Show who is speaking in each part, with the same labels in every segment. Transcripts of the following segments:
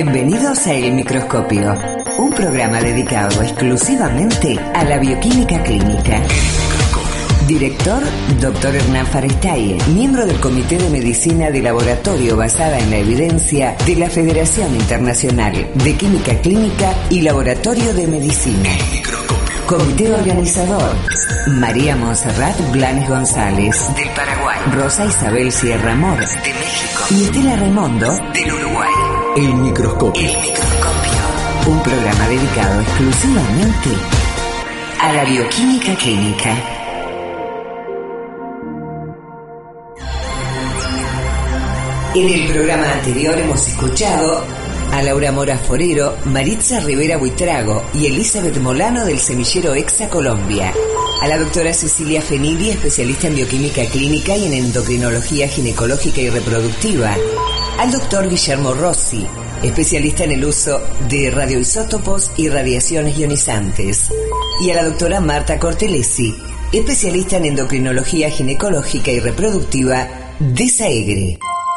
Speaker 1: Bienvenidos a El Microscopio, un programa dedicado exclusivamente a la bioquímica clínica. Director, Dr. Hernán Farestaie, miembro del Comité de Medicina de Laboratorio basada en la evidencia de la Federación Internacional de Química Clínica y Laboratorio de Medicina. Comité organizador, María Montserrat Blanes González, del Paraguay, Rosa Isabel Sierra Mor, de México, y Estela Raimondo, del Uruguay. El Microscopio. El Microscopio, un programa dedicado exclusivamente a la bioquímica clínica. En el programa anterior hemos escuchado a Laura Mora Forero, Maritza Rivera Buitrago y Elizabeth Molano del Semillero Exa Colombia. A la doctora Cecilia Fenili, especialista en bioquímica clínica y en endocrinología ginecológica y reproductiva. Al doctor Guillermo Rossi, especialista en el uso de radioisótopos y radiaciones ionizantes. Y a la doctora Marta Cortelesi, especialista en endocrinología ginecológica y reproductiva de SAEGRE.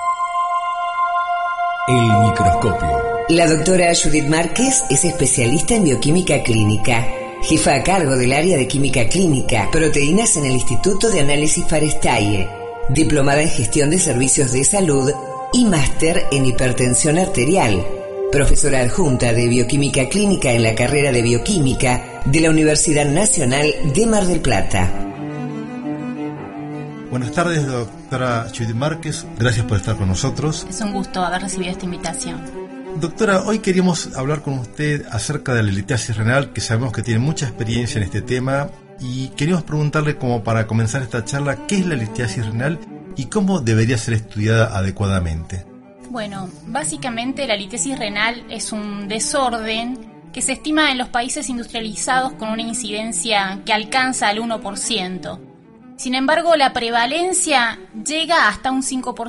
Speaker 1: El Microscopio. La doctora Judith Márquez es especialista en bioquímica clínica, jefa a cargo del área de química clínica, proteínas en el Instituto de Análisis Farestaie, diplomada en gestión de servicios de salud y máster en hipertensión arterial, profesora adjunta de bioquímica clínica en la carrera de bioquímica de la Universidad Nacional de Mar del Plata.
Speaker 2: Buenas tardes, doctora Judith Márquez. Gracias por estar con nosotros.
Speaker 3: Es un gusto haber recibido esta invitación.
Speaker 2: Doctora, hoy queríamos hablar con usted acerca de la litiasis renal, que sabemos que tiene mucha experiencia en este tema, y queríamos preguntarle, como para comenzar esta charla, ¿qué es la litiasis renal y cómo debería ser estudiada adecuadamente?
Speaker 3: Bueno, básicamente la litiasis renal es un desorden que se estima en los países industrializados con una incidencia que alcanza al 1%. Sin embargo, la prevalencia llega hasta un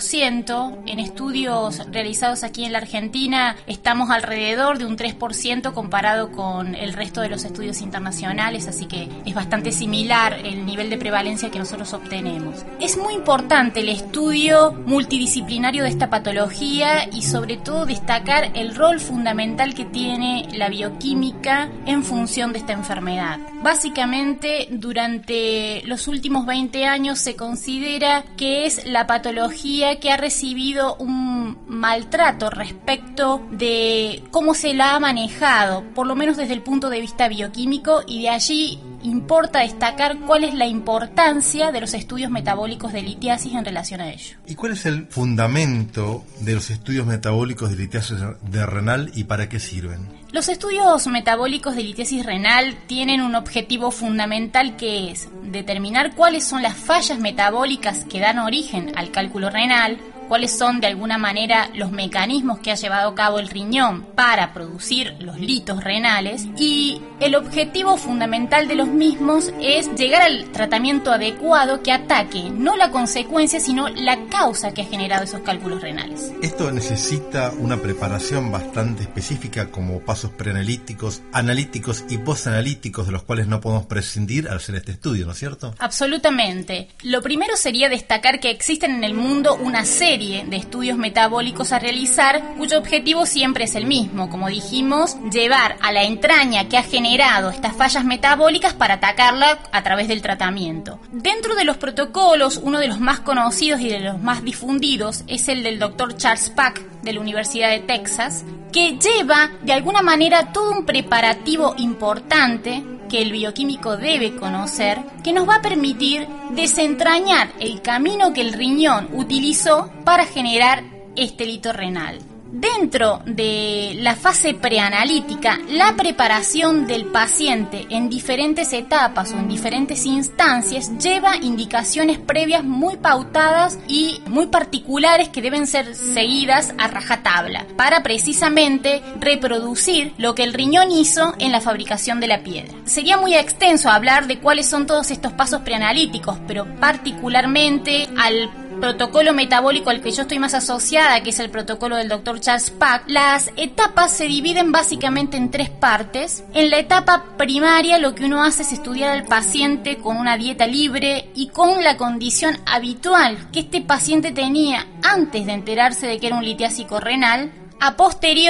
Speaker 3: 5%. En estudios realizados aquí en la Argentina estamos alrededor de un 3% comparado con el resto de los estudios internacionales, así que es bastante similar el nivel de prevalencia que nosotros obtenemos. Es muy importante el estudio multidisciplinario de esta patología y sobre todo destacar el rol fundamental que tiene la bioquímica en función de esta enfermedad. Básicamente, durante los últimos 20 años se considera que es la patología que ha recibido un maltrato respecto de cómo se la ha manejado, por lo menos desde el punto de vista bioquímico, y de allí importa destacar cuál es la importancia de los estudios metabólicos de litiasis en relación a ello.
Speaker 2: ¿Y cuál es el fundamento de los estudios metabólicos de litiasis de renal y para qué sirven?
Speaker 3: Los estudios metabólicos de litiasis renal tienen un objetivo fundamental, que es determinar cuáles son las fallas metabólicas que dan origen al cálculo renal, cuáles son de alguna manera los mecanismos que ha llevado a cabo el riñón para producir los litos renales, y el objetivo fundamental de los mismos es llegar al tratamiento adecuado que ataque no la consecuencia sino la causa que ha generado esos cálculos renales.
Speaker 2: Esto necesita una preparación bastante específica, como pasos preanalíticos, analíticos y postanalíticos, de los cuales no podemos prescindir al hacer este estudio, ¿no es cierto?
Speaker 3: Absolutamente. Lo primero sería destacar que existen en el mundo una serie de estudios metabólicos a realizar, cuyo objetivo siempre es el mismo, como dijimos, llevar a la entraña que ha generado estas fallas metabólicas para atacarla a través del tratamiento. Dentro de los protocolos, uno de los más conocidos y de los más difundidos es el del Dr. Charles Pack de la Universidad de Texas, que lleva de alguna manera todo un preparativo importante que el bioquímico debe conocer, que nos va a permitir desentrañar el camino que el riñón utilizó para generar este lito renal. Dentro de la fase preanalítica, la preparación del paciente en diferentes etapas o en diferentes instancias lleva indicaciones previas muy pautadas y muy particulares que deben ser seguidas a rajatabla para precisamente reproducir lo que el riñón hizo en la fabricación de la piedra. Sería muy extenso hablar de cuáles son todos estos pasos preanalíticos, pero particularmente al protocolo metabólico al que yo estoy más asociada, que es el protocolo del Dr. Charles Pack, las etapas se dividen básicamente en tres partes. En la etapa primaria lo que uno hace es estudiar al paciente con una dieta libre y con la condición habitual que este paciente tenía antes de enterarse de que era un litiásico renal. A posterior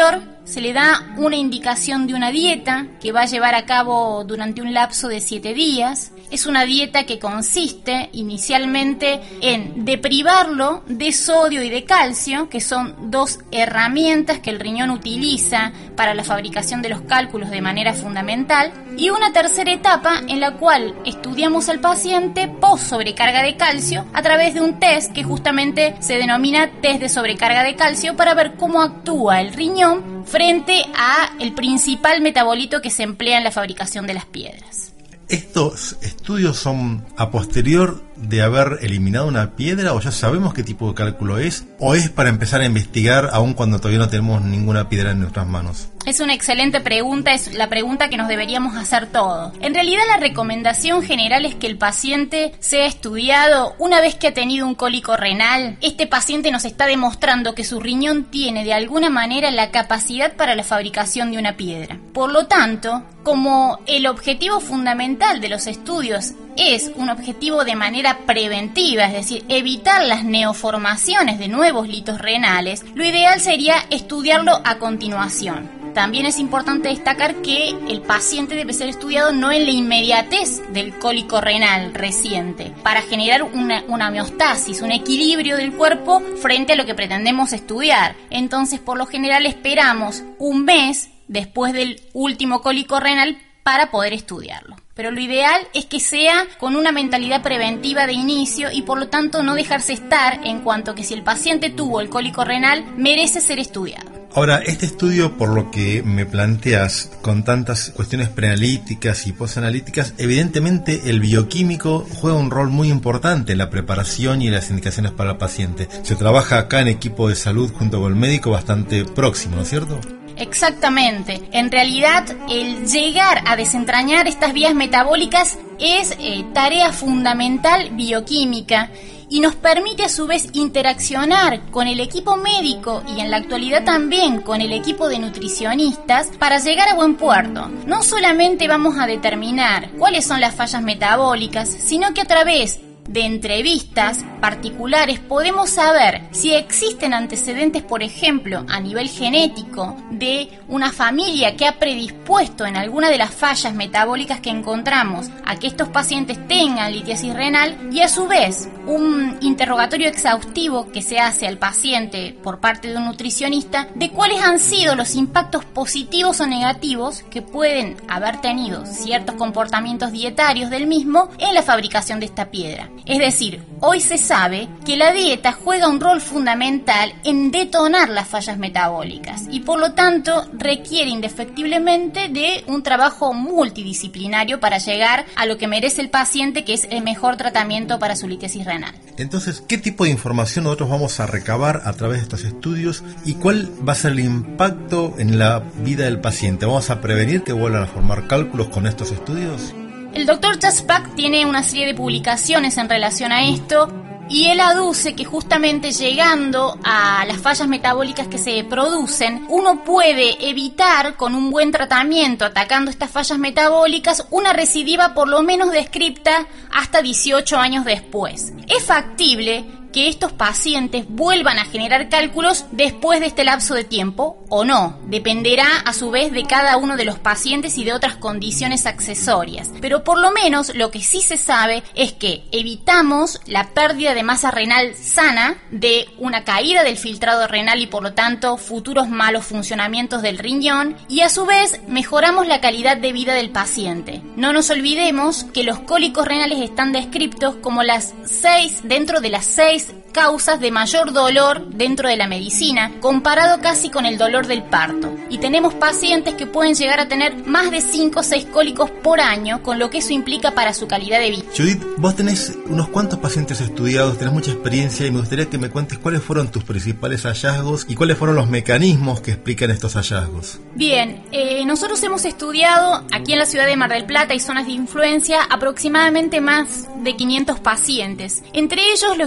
Speaker 3: se le da una indicación de una dieta que va a llevar a cabo durante un lapso de 7 días. Es una dieta que consiste inicialmente en deprivarlo de sodio y de calcio, que son 2 herramientas que el riñón utiliza para la fabricación de los cálculos de manera fundamental, y una tercera etapa en la cual estudiamos al paciente post sobrecarga de calcio a través de un test que justamente se denomina test de sobrecarga de calcio, para ver cómo actúa el riñón frente a el principal metabolito que se emplea en la fabricación de las piedras.
Speaker 2: ¿Estos estudios son a posterior de haber eliminado una piedra, o ya sabemos qué tipo de cálculo es, o es para empezar a investigar aun cuando todavía no tenemos ninguna piedra en nuestras manos?
Speaker 3: Es una excelente pregunta, es la pregunta que nos deberíamos hacer todos. En realidad la recomendación general es que el paciente sea estudiado una vez que ha tenido un cólico renal. Este paciente nos está demostrando que su riñón tiene de alguna manera la capacidad para la fabricación de una piedra. Por lo tanto, como el objetivo fundamental de los estudios es un objetivo de manera preventiva, es decir, evitar las neoformaciones de nuevos litos renales, lo ideal sería estudiarlo a continuación. También es importante destacar que el paciente debe ser estudiado no en la inmediatez del cólico renal reciente, para generar una homeostasis, un equilibrio del cuerpo frente a lo que pretendemos estudiar. Entonces, por lo general, esperamos un mes después del último cólico renal para poder estudiarlo. Pero lo ideal es que sea con una mentalidad preventiva de inicio y por lo tanto no dejarse estar en cuanto que si el paciente tuvo el cólico renal merece ser estudiado.
Speaker 2: Ahora, este estudio, por lo que me planteas, con tantas cuestiones preanalíticas y posanalíticas, evidentemente el bioquímico juega un rol muy importante en la preparación y en las indicaciones para el paciente. Se trabaja acá en equipo de salud junto con el médico bastante próximo, ¿no es cierto?
Speaker 3: Exactamente. En realidad, el llegar a desentrañar estas vías metabólicas es tarea fundamental bioquímica y nos permite a su vez interaccionar con el equipo médico y en la actualidad también con el equipo de nutricionistas para llegar a buen puerto. No solamente vamos a determinar cuáles son las fallas metabólicas, sino que a través de entrevistas particulares podemos saber si existen antecedentes, por ejemplo, a nivel genético de una familia que ha predispuesto en alguna de las fallas metabólicas que encontramos a que estos pacientes tengan litiasis renal, y a su vez un interrogatorio exhaustivo que se hace al paciente por parte de un nutricionista de cuáles han sido los impactos positivos o negativos que pueden haber tenido ciertos comportamientos dietarios del mismo en la fabricación de esta piedra. Es decir, hoy se sabe que la dieta juega un rol fundamental en detonar las fallas metabólicas y por lo tanto requiere indefectiblemente de un trabajo multidisciplinario para llegar a lo que merece el paciente, que es el mejor tratamiento para su litiasis renal.
Speaker 2: Entonces, ¿qué tipo de información nosotros vamos a recabar a través de estos estudios y cuál va a ser el impacto en la vida del paciente? ¿Vamos a prevenir que vuelvan a formar cálculos con estos estudios?
Speaker 3: El Dr. Chaspak tiene una serie de publicaciones en relación a esto y él aduce que justamente llegando a las fallas metabólicas que se producen, uno puede evitar con un buen tratamiento atacando estas fallas metabólicas una recidiva por lo menos descripta hasta 18 años después. Es factible que estos pacientes vuelvan a generar cálculos después de este lapso de tiempo o no. Dependerá a su vez de cada uno de los pacientes y de otras condiciones accesorias. Pero por lo menos lo que sí se sabe es que evitamos la pérdida de masa renal sana, de una caída del filtrado renal y por lo tanto futuros malos funcionamientos del riñón, y a su vez mejoramos la calidad de vida del paciente. No nos olvidemos que los cólicos renales están descritos como dentro de las 6 causas de mayor dolor dentro de la medicina, comparado casi con el dolor del parto. Y tenemos pacientes que pueden llegar a tener más de 5 o 6 cólicos por año, con lo que eso implica para su calidad de vida.
Speaker 2: Judith, vos tenés unos cuantos pacientes estudiados, tenés mucha experiencia y me gustaría que me cuentes cuáles fueron tus principales hallazgos y cuáles fueron los mecanismos que explican estos hallazgos.
Speaker 3: Bien, nosotros hemos estudiado aquí en la ciudad de Mar del Plata y zonas de influencia aproximadamente más de 500 pacientes. Entre ellos, lo que obtuvimos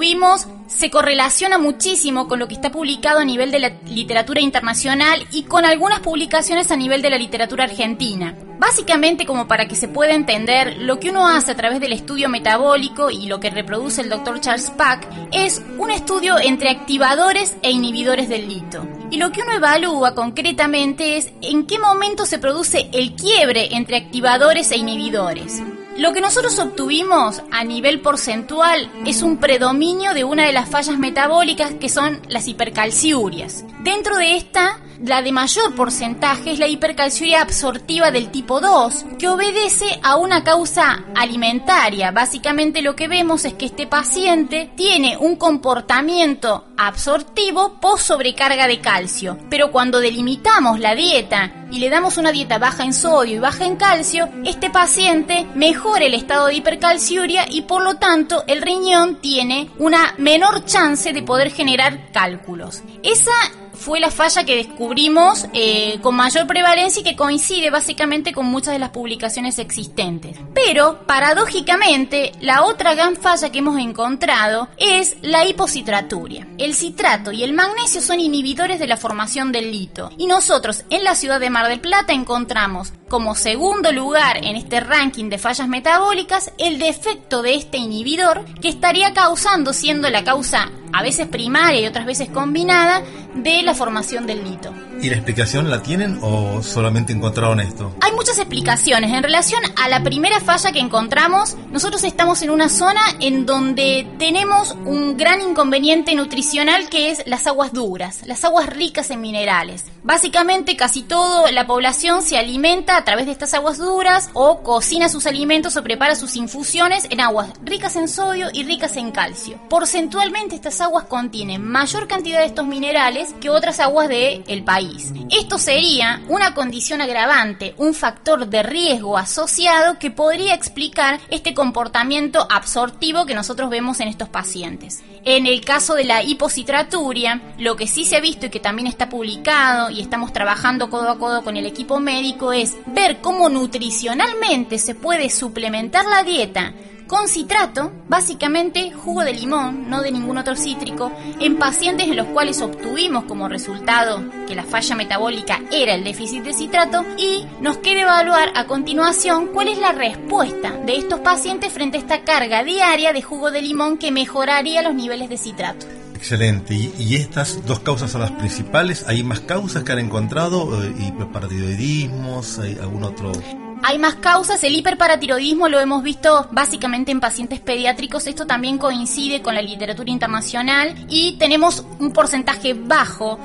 Speaker 3: obtuvimos se correlaciona muchísimo con lo que está publicado a nivel de la literatura internacional y con algunas publicaciones a nivel de la literatura argentina. Básicamente, como para que se pueda entender, lo que uno hace a través del estudio metabólico y lo que reproduce el Dr. Charles Pack es un estudio entre activadores e inhibidores del lito. Y lo que uno evalúa concretamente es en qué momento se produce el quiebre entre activadores e inhibidores. Lo que nosotros obtuvimos a nivel porcentual es un predominio de una de las fallas metabólicas que son las hipercalciurias. Dentro de esta, la de mayor porcentaje es la hipercalciuria absortiva del tipo 2, que obedece a una causa alimentaria. Básicamente lo que vemos es que este paciente tiene un comportamiento absortivo post sobrecarga de calcio, pero cuando delimitamos la dieta y le damos una dieta baja en sodio y baja en calcio, este paciente mejora el estado de hipercalciuria y por lo tanto el riñón tiene una menor chance de poder generar cálculos. Esa fue la falla que descubrimos con mayor prevalencia y que coincide básicamente con muchas de las publicaciones existentes. Pero, paradójicamente, la otra gran falla que hemos encontrado es la hipocitraturia. El citrato y el magnesio son inhibidores de la formación del lito. Y nosotros, en la ciudad de Mar del Plata, encontramos como segundo lugar en este ranking de fallas metabólicas el defecto de este inhibidor que estaría causando, siendo la causa a veces primaria y otras veces combinada, de la formación del lito.
Speaker 2: ¿Y la explicación la tienen o solamente encontraron esto?
Speaker 3: Hay muchas explicaciones. En relación a la primera falla que encontramos, nosotros estamos en una zona en donde tenemos un gran inconveniente nutricional que es las aguas duras, las aguas ricas en minerales. Básicamente casi toda la población se alimenta a través de estas aguas duras o cocina sus alimentos o prepara sus infusiones en aguas ricas en sodio y ricas en calcio. Porcentualmente estas aguas contienen mayor cantidad de estos minerales que otras aguas del país. Esto sería una condición agravante, un factor de riesgo asociado que podría explicar este comportamiento absortivo que nosotros vemos en estos pacientes. En el caso de la hipocitraturia, lo que sí se ha visto y que también está publicado y estamos trabajando codo a codo con el equipo médico es ver cómo nutricionalmente se puede suplementar la dieta con citrato, básicamente jugo de limón, no de ningún otro cítrico, en pacientes en los cuales obtuvimos como resultado que la falla metabólica era el déficit de citrato, y nos queda evaluar a continuación cuál es la respuesta de estos pacientes frente a esta carga diaria de jugo de limón que mejoraría los niveles de citrato.
Speaker 2: Excelente. ¿Y estas dos causas son las principales? ¿Hay más causas que han encontrado? ¿Hiperparatiroidismos? ¿Hay algún otro...?
Speaker 3: Hay más causas. El hiperparatiroidismo lo hemos visto básicamente en pacientes pediátricos. Esto también coincide con la literatura internacional y tenemos un porcentaje bajo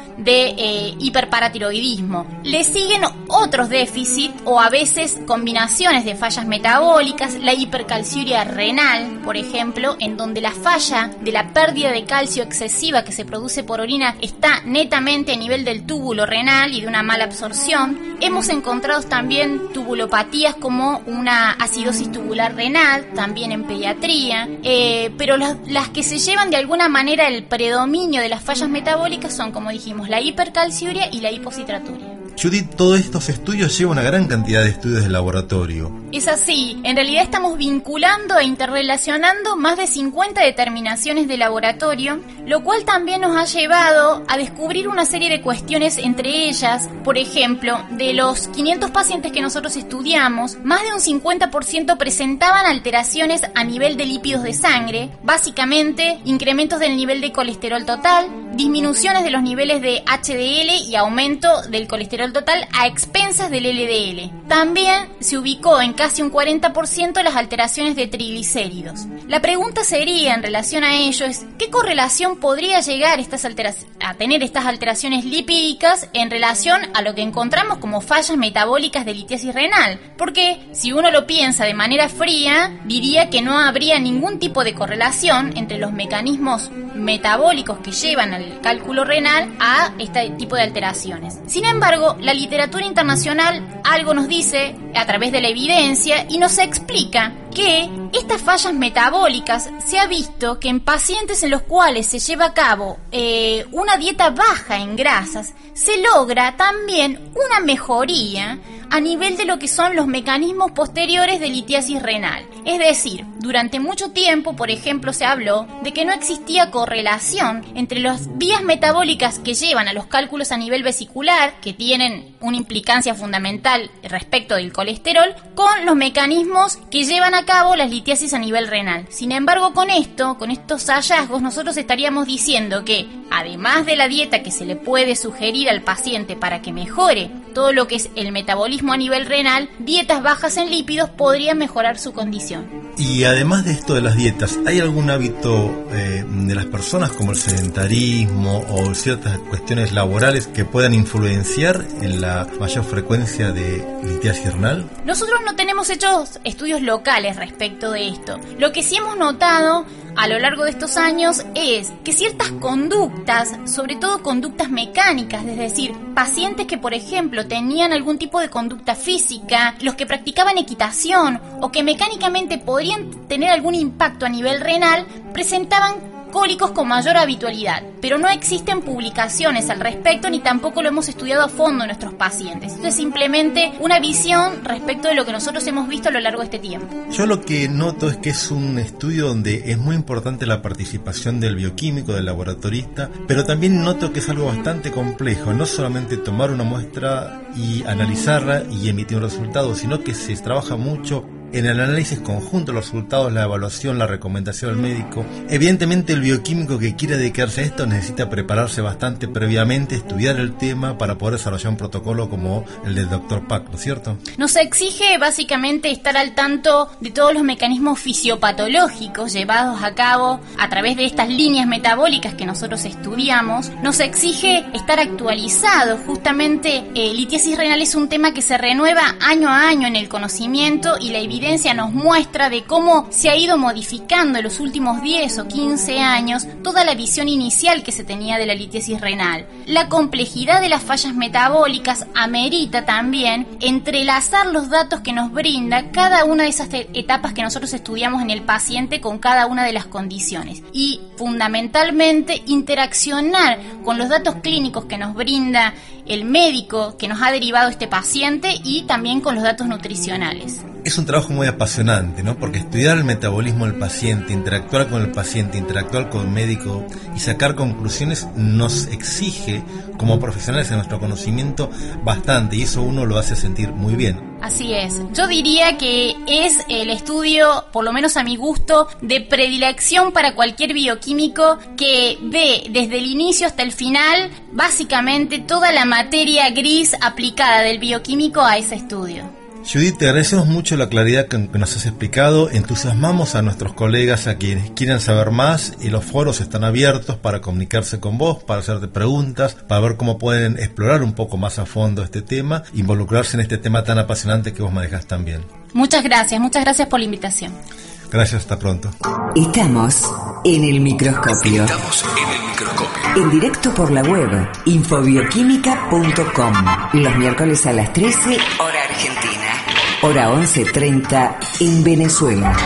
Speaker 3: de hiperparatiroidismo. Le siguen otros déficits o a veces combinaciones de fallas metabólicas, la hipercalciuria renal, por ejemplo, en donde la falla de la pérdida de calcio excesiva que se produce por orina está netamente a nivel del túbulo renal y de una mala absorción. Hemos encontrado también tubulopatías como una acidosis tubular renal, también en pediatría, pero las que se llevan de alguna manera el predominio de las fallas metabólicas son, como dijimos, la hipercalciuria y la hipocitraturia.
Speaker 2: Judith, todos estos estudios llevan una gran cantidad de estudios de laboratorio.
Speaker 3: Es así, en realidad estamos vinculando e interrelacionando más de 50 determinaciones de laboratorio, lo cual también nos ha llevado a descubrir una serie de cuestiones, entre ellas, por ejemplo, de los 500 pacientes que nosotros estudiamos, más de un 50% presentaban alteraciones a nivel de lípidos de sangre, básicamente incrementos del nivel de colesterol total, disminuciones de los niveles de HDL y aumento del colesterol total a expensas del LDL. También se ubicó en casi un 40% las alteraciones de triglicéridos. La pregunta sería en relación a ello es ¿qué correlación podría llegar a tener estas alteraciones lipídicas en relación a lo que encontramos como fallas metabólicas de litiasis renal? Porque si uno lo piensa de manera fría, diría que no habría ningún tipo de correlación entre los mecanismos metabólicos que llevan al cálculo renal a este tipo de alteraciones. Sin embargo, la literatura internacional algo nos dice a través de la evidencia y nos explica que estas fallas metabólicas se ha visto que en pacientes en los cuales se lleva a cabo una dieta baja en grasas, se logra también una mejoría a nivel de lo que son los mecanismos posteriores de litiasis renal. Es decir, durante mucho tiempo, por ejemplo, se habló de que no existía correlación entre las vías metabólicas que llevan a los cálculos a nivel vesicular, que tienen una implicancia fundamental respecto del colesterol, con los mecanismos que llevan a cabo las litiasis a nivel renal. Sin embargo, con estos hallazgos, nosotros estaríamos diciendo que, además de la dieta que se le puede sugerir al paciente para que mejore todo lo que es el metabolismo a nivel renal, dietas bajas en lípidos podrían mejorar su condición.
Speaker 2: Y además de esto de las dietas, ¿hay algún hábito de las personas como el sedentarismo o ciertas cuestiones laborales que puedan influenciar en la mayor frecuencia de litiasis renal?
Speaker 3: Nosotros no tenemos hechos estudios locales respecto de esto. Lo que sí hemos notado a lo largo de estos años es que ciertas conductas, sobre todo conductas mecánicas, es decir, pacientes que por ejemplo tenían algún tipo de conducta física, los que practicaban equitación o que mecánicamente podrían tener algún impacto a nivel renal, presentaban cólicos con mayor habitualidad, pero no existen publicaciones al respecto ni tampoco lo hemos estudiado a fondo en nuestros pacientes. Esto es simplemente una visión respecto de lo que nosotros hemos visto a lo largo de este tiempo.
Speaker 2: Yo lo que noto es que es un estudio donde es muy importante la participación del bioquímico, del laboratorista, pero también noto que es algo bastante complejo, no solamente tomar una muestra y analizarla y emitir un resultado, sino que se trabaja mucho en el análisis conjunto de los resultados, la evaluación, la recomendación al médico. Evidentemente el bioquímico que quiera dedicarse a esto necesita prepararse bastante previamente, estudiar el tema para poder desarrollar un protocolo como el del Dr. Pak, ¿no es cierto?
Speaker 3: Nos exige básicamente estar al tanto de todos los mecanismos fisiopatológicos llevados a cabo a través de estas líneas metabólicas que nosotros estudiamos. Nos exige estar actualizados. Justamente litiasis renal es un tema que se renueva año a año en el conocimiento y la evidencia nos muestra de cómo se ha ido modificando en los últimos 10 o 15 años toda la visión inicial que se tenía de la litiasis renal. La complejidad de las fallas metabólicas amerita también entrelazar los datos que nos brinda cada una de esas etapas que nosotros estudiamos en el paciente con cada una de las condiciones y fundamentalmente interaccionar con los datos clínicos que nos brinda el médico que nos ha derivado este paciente y también con los datos nutricionales.
Speaker 2: Es un trabajo muy apasionante, ¿no? Porque estudiar el metabolismo del paciente, interactuar con el paciente, interactuar con el médico y sacar conclusiones nos exige, como profesionales en nuestro conocimiento, bastante, y eso uno lo hace sentir muy bien.
Speaker 3: Así es. Yo diría que es el estudio, por lo menos a mi gusto, de predilección para cualquier bioquímico que ve desde el inicio hasta el final, básicamente toda la materia gris aplicada del bioquímico a ese estudio.
Speaker 2: Judith, te agradecemos mucho la claridad que nos has explicado. Entusiasmamos a nuestros colegas, a quienes quieran saber más, y los foros están abiertos para comunicarse con vos, para hacerte preguntas, para ver cómo pueden explorar un poco más a fondo este tema, involucrarse en este tema tan apasionante que vos manejás también.
Speaker 3: Muchas gracias por la invitación.
Speaker 2: Gracias, hasta pronto.
Speaker 1: Estamos en el microscopio. En directo por la web infobioquímica.com. Los miércoles a las 13, hora argentina. Hora 11:30 en Venezuela.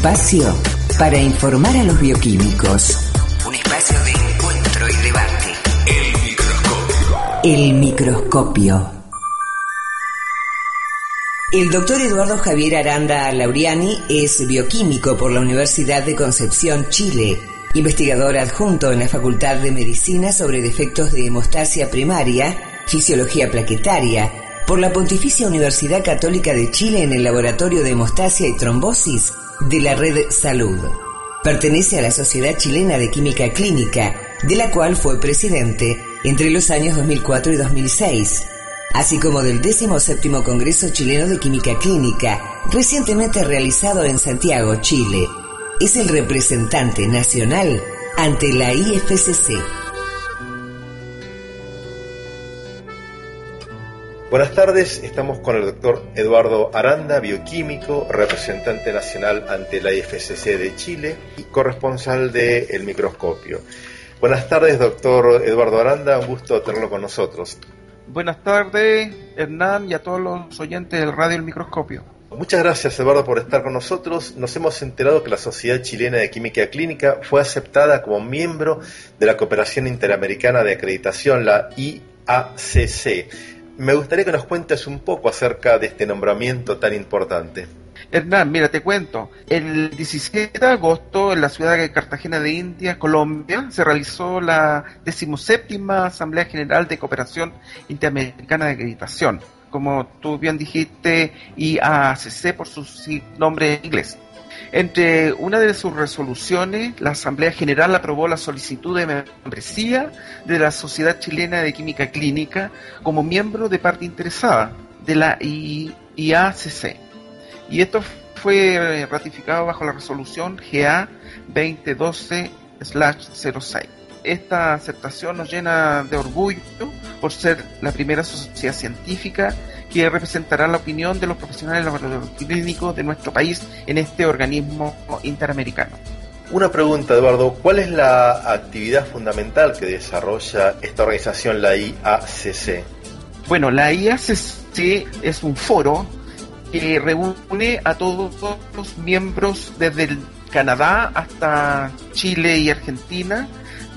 Speaker 1: espacio para informar a los bioquímicos. Un espacio de encuentro y debate. El microscopio. El microscopio. El doctor Eduardo Javier Aranda Lauriani es bioquímico por la Universidad de Concepción, Chile, investigador adjunto en la Facultad de Medicina sobre defectos de hemostasia primaria, fisiología plaquetaria, por la Pontificia Universidad Católica de Chile en el Laboratorio de Hemostasia y Trombosis de la Red Salud. Pertenece a la Sociedad Chilena de Química Clínica, de la cual fue presidente entre los años 2004 y 2006, así como del 17º Congreso Chileno de Química Clínica, recientemente realizado en Santiago, Chile. Es el representante nacional ante la IFCC.
Speaker 2: Buenas tardes, estamos con el doctor Eduardo Aranda, bioquímico, representante nacional ante la IFCC de Chile y corresponsal de El Microscopio. Buenas tardes, doctor Eduardo Aranda, un gusto tenerlo con nosotros.
Speaker 4: Buenas tardes, Hernán, y a todos los oyentes del Radio El Microscopio.
Speaker 2: Muchas gracias, Eduardo, por estar con nosotros. Nos hemos enterado que la Sociedad Chilena de Química Clínica fue aceptada como miembro de la Cooperación Interamericana de Acreditación, la IACC. Me gustaría que nos cuentes un poco acerca de este nombramiento tan importante.
Speaker 4: Hernán, mira, te cuento. El 17 de agosto, en la ciudad de Cartagena de Indias, Colombia, se realizó la 17ª Asamblea General de Cooperación Interamericana de Acreditación. Como tú bien dijiste, IACC por su nombre en inglés. Entre una de sus resoluciones, la Asamblea General aprobó la solicitud de membresía de la Sociedad Chilena de Química Clínica como miembro de parte interesada de la IACC. Y esto fue ratificado bajo la resolución GA 2012/06. Esta aceptación nos llena de orgullo por ser la primera sociedad científica que representará la opinión de los profesionales laboratorios clínicos de nuestro país en este organismo interamericano.
Speaker 2: Una pregunta, Eduardo, ¿cuál es la actividad fundamental que desarrolla esta organización, la IACC?
Speaker 4: Bueno, la IACC es un foro que reúne a todos los miembros desde el Canadá hasta Chile y Argentina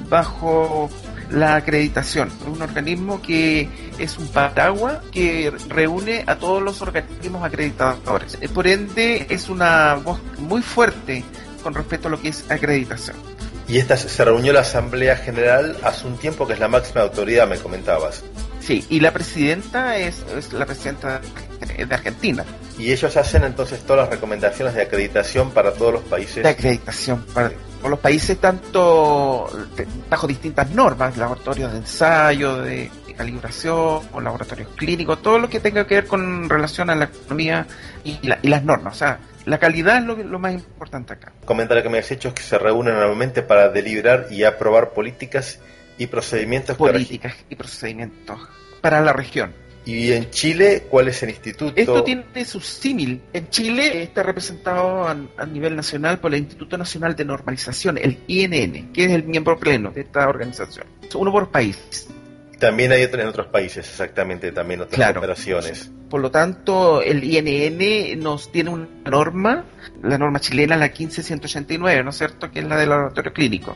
Speaker 4: bajo la acreditación, un organismo que es un paraguas que reúne a todos los organismos acreditadores. Por ende, es una voz muy fuerte con respecto a lo que es acreditación.
Speaker 2: Y esta se reunió la Asamblea General hace un tiempo, que es la máxima autoridad, me comentabas.
Speaker 4: Sí, y la presidenta es la presidenta de Argentina.
Speaker 2: Y ellos hacen entonces todas las recomendaciones de acreditación para todos los países.
Speaker 4: De acreditación para todos los países, tanto bajo distintas normas, laboratorios de ensayo, de calibración, o laboratorios clínicos, todo lo que tenga que ver con relación a la economía y las normas. O sea, la calidad es lo más importante acá.
Speaker 2: El comentario que me has hecho es que se reúnen anualmente para deliberar y aprobar políticas y procedimientos.
Speaker 4: Políticas y procedimientos para la región.
Speaker 2: ¿Y en Chile cuál es el instituto?
Speaker 4: Esto tiene su símil. En Chile está representado a nivel nacional por el Instituto Nacional de Normalización, el INN, que es el miembro pleno de esta organización. Uno por país.
Speaker 2: También hay otros en otros países, exactamente, también otras operaciones.
Speaker 4: Por lo tanto, el INN nos tiene una norma, la norma chilena, la 15189, ¿no es cierto?, que es la del laboratorio clínico.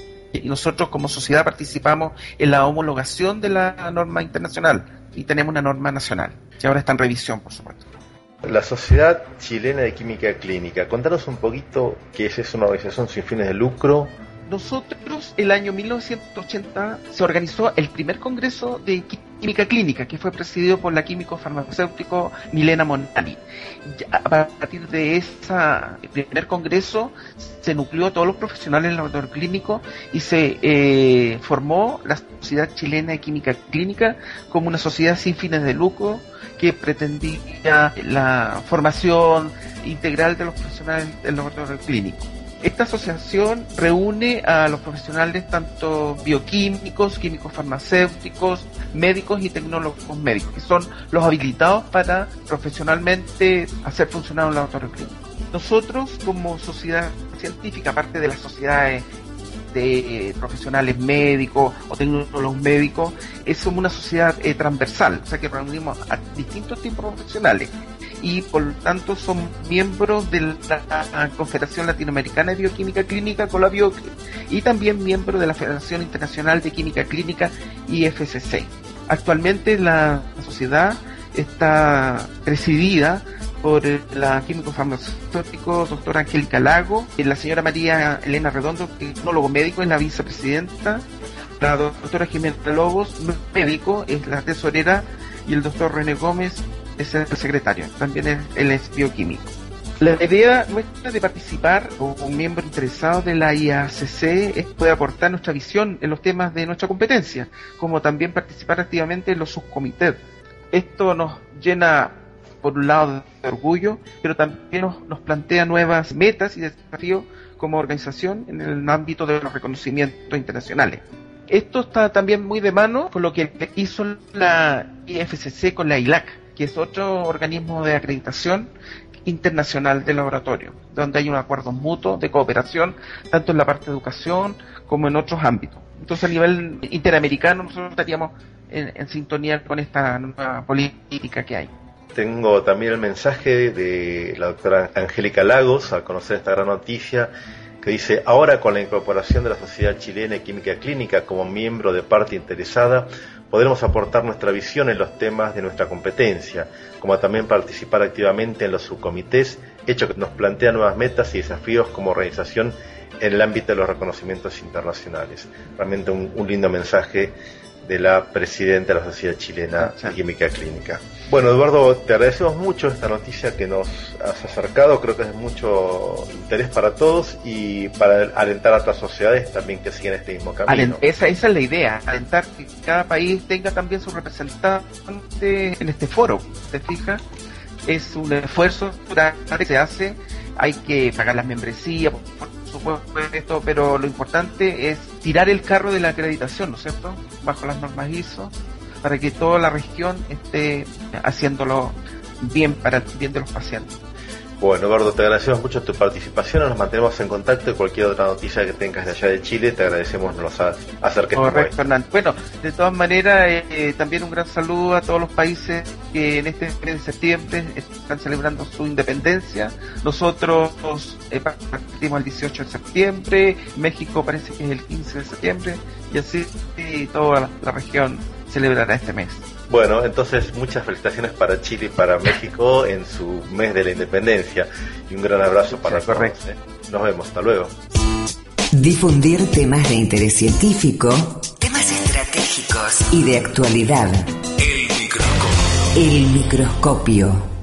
Speaker 4: Y nosotros como sociedad participamos en la homologación de la norma internacional y tenemos una norma nacional, que ahora está en revisión, por supuesto.
Speaker 2: La Sociedad Chilena de Química Clínica, contanos un poquito qué es una organización sin fines de lucro.
Speaker 4: Nosotros, el año 1980, se organizó el primer congreso de química clínica, que fue presidido por la químico farmacéutico Milena Monali. A partir de ese primer congreso, se nucleó a todos los profesionales del laboratorio clínico y se formó la Sociedad Chilena de Química Clínica como una sociedad sin fines de lucro que pretendía la formación integral de los profesionales del laboratorio clínico. Esta asociación reúne a los profesionales tanto bioquímicos, químicos farmacéuticos, médicos y tecnólogos médicos, que son los habilitados para profesionalmente hacer funcionar un laboratorio clínico. Nosotros, como sociedad científica, aparte de las sociedades de profesionales médicos o tecnólogos médicos, somos una sociedad transversal, o sea que reunimos a distintos tipos profesionales. y por lo tanto son miembros de la Confederación Latinoamericana de Bioquímica Clínica, con la BioCLI, y también miembros de la Federación Internacional de Química Clínica, IFCC. Actualmente la sociedad está presidida por la químico farmacéutico doctora Angélica Lago, la señora María Elena Redondo, que es tecnólogo médico, es la vicepresidenta, la doctora Jimena Lobos, médico, es la tesorera, y el doctor René Gómez es el secretario, también él es bioquímico. La idea nuestra de participar como un miembro interesado de la IACC es poder aportar nuestra visión en los temas de nuestra competencia, como también participar activamente en los subcomités. Esto nos llena, por un lado, de orgullo, pero también nos plantea nuevas metas y desafíos como organización en el ámbito de los reconocimientos internacionales. Esto está también muy de mano con lo que hizo la IFCC con la ILAC, que es otro organismo de acreditación internacional de laboratorio, donde hay un acuerdo mutuo de cooperación, tanto en la parte de educación como en otros ámbitos. Entonces, a nivel interamericano, nosotros estaríamos en sintonía con esta nueva política que hay.
Speaker 5: Tengo también el mensaje de la doctora Angélica Lagos al conocer esta gran noticia, que dice: ahora, con la incorporación de la Sociedad Chilena de Química Clínica como miembro de parte interesada, podremos aportar nuestra visión en los temas de nuestra competencia, como también participar activamente en los subcomités, hecho que nos plantea nuevas metas y desafíos como organización en el ámbito de los reconocimientos internacionales. Realmente un lindo mensaje de la presidenta de la Sociedad Chilena de Química Clínica. Bueno, Eduardo, te agradecemos mucho esta noticia que nos has acercado. Creo que es de mucho interés para todos y para alentar a otras sociedades también que sigan este mismo camino.
Speaker 4: Esa es la idea, alentar que cada país tenga también su representante en este foro. ¿Te fijas? Es un esfuerzo que se hace, hay que pagar las membresías, por supuesto, pero lo importante es tirar el carro de la acreditación, ¿no es cierto?, bajo las normas ISO, para que toda la región esté haciéndolo bien para el bien de los pacientes.
Speaker 5: Bueno, Eduardo, te agradecemos mucho tu participación, nos mantenemos en contacto y cualquier otra noticia que tengas de allá de Chile, te agradecemos nos acerques.
Speaker 4: Correcto, Fernando. Bueno, de todas maneras, también un gran saludo a todos los países que en este mes de septiembre están celebrando su independencia. Nosotros partimos el 18 de septiembre, México parece que es el 15 de septiembre, y así toda la región celebrará este mes.
Speaker 5: Bueno, entonces muchas felicitaciones para Chile y para México en su mes de la independencia y un gran abrazo para todos. Nos vemos, hasta luego.
Speaker 1: Difundir temas de interés científico, temas estratégicos y de actualidad. El microscopio. El microscopio.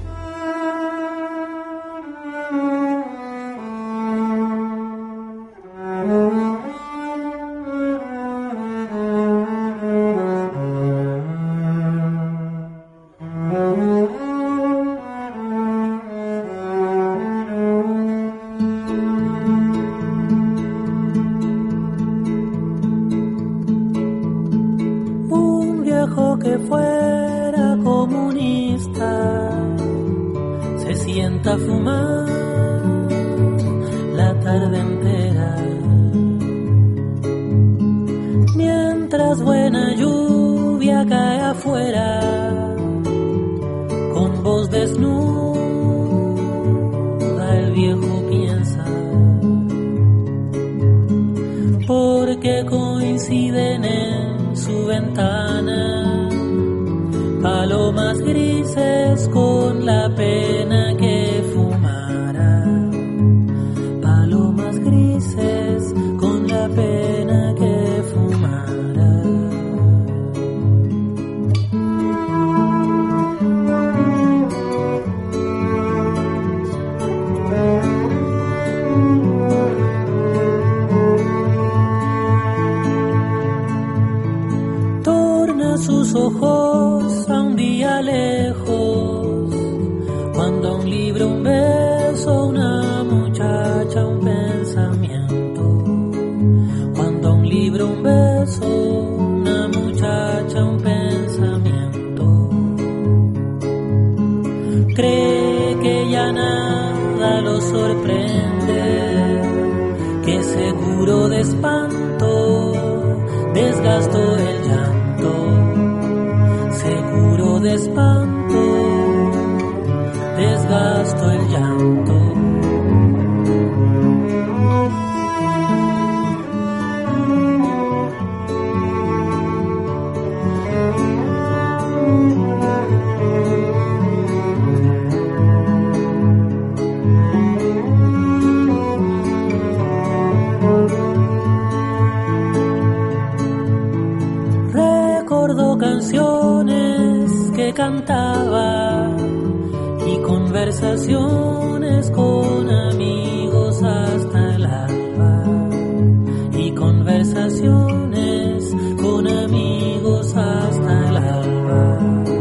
Speaker 6: cantaba y conversaciones con amigos hasta el alba, y conversaciones con amigos hasta el alba.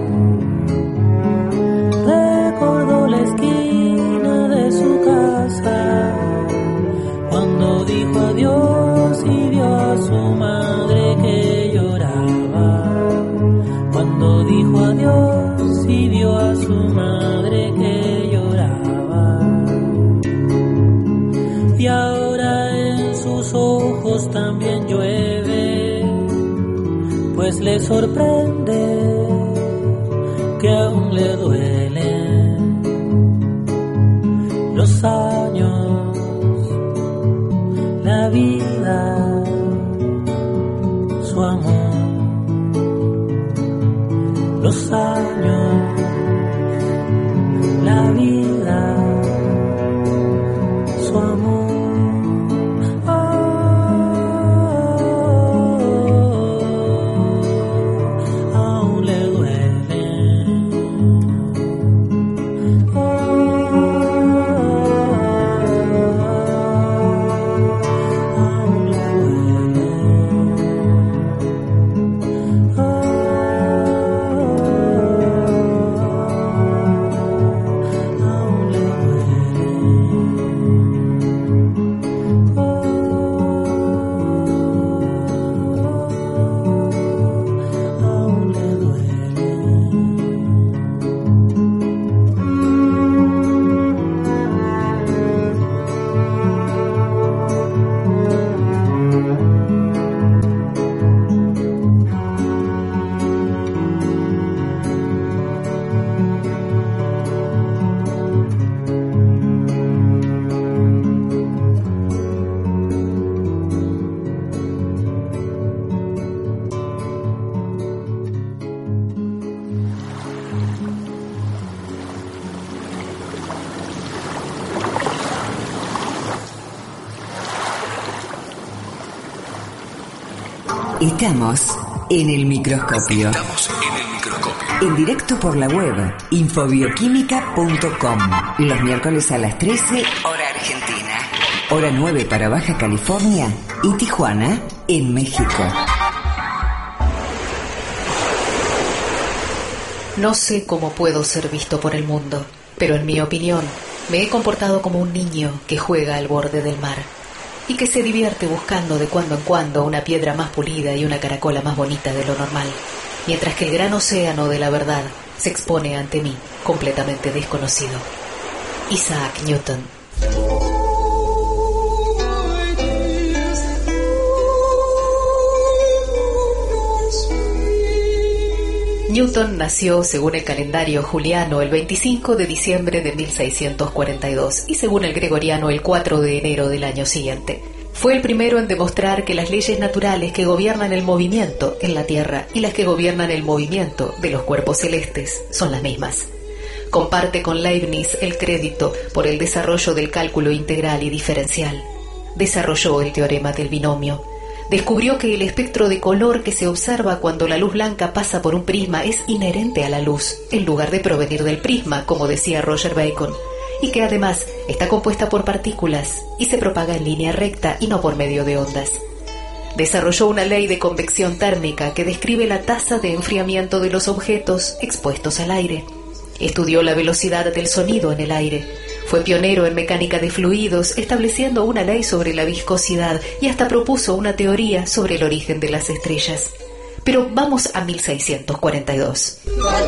Speaker 6: Recordó la esquina de su casa cuando dijo adiós y vio a su madre que lloraba, cuando dijo adiós y vio a su madre que lloraba. Y ahora en sus ojos también llueve, pues le sorprende que aún le duelen los años, la vida, su amor, los años, la vida, su amor. Aún le duele. Aún le duele. Aún le duele. Aún le
Speaker 1: Estamos en el microscopio. En directo por la web infobioquímica.com. Los miércoles a las 13, hora argentina. Hora 9 para Baja California y Tijuana, en México.
Speaker 7: No sé cómo puedo ser visto por el mundo, pero en mi opinión me he comportado como un niño que juega al borde del mar y que se divierte buscando de cuando en cuando una piedra más pulida y una caracola más bonita de lo normal, mientras que el gran océano de la verdad se expone ante mí, completamente desconocido. Isaac Newton. Newton nació, según el calendario juliano, el 25 de diciembre de 1642 y según el gregoriano el 4 de enero del año siguiente. Fue el primero en demostrar que las leyes naturales que gobiernan el movimiento en la Tierra y las que gobiernan el movimiento de los cuerpos celestes son las mismas. Comparte con Leibniz el crédito por el desarrollo del cálculo integral y diferencial. Desarrolló el teorema del binomio. Descubrió que el espectro de color que se observa cuando la luz blanca pasa por un prisma es inherente a la luz, en lugar de provenir del prisma, como decía Roger Bacon, y que además está compuesta por partículas y se propaga en línea recta y no por medio de ondas. Desarrolló una ley de convección térmica que describe la tasa de enfriamiento de los objetos expuestos al aire. Estudió la velocidad del sonido en el aire. Fue pionero en mecánica de fluidos, estableciendo una ley sobre la viscosidad y hasta propuso una teoría sobre el origen de las estrellas. Pero vamos a 1642.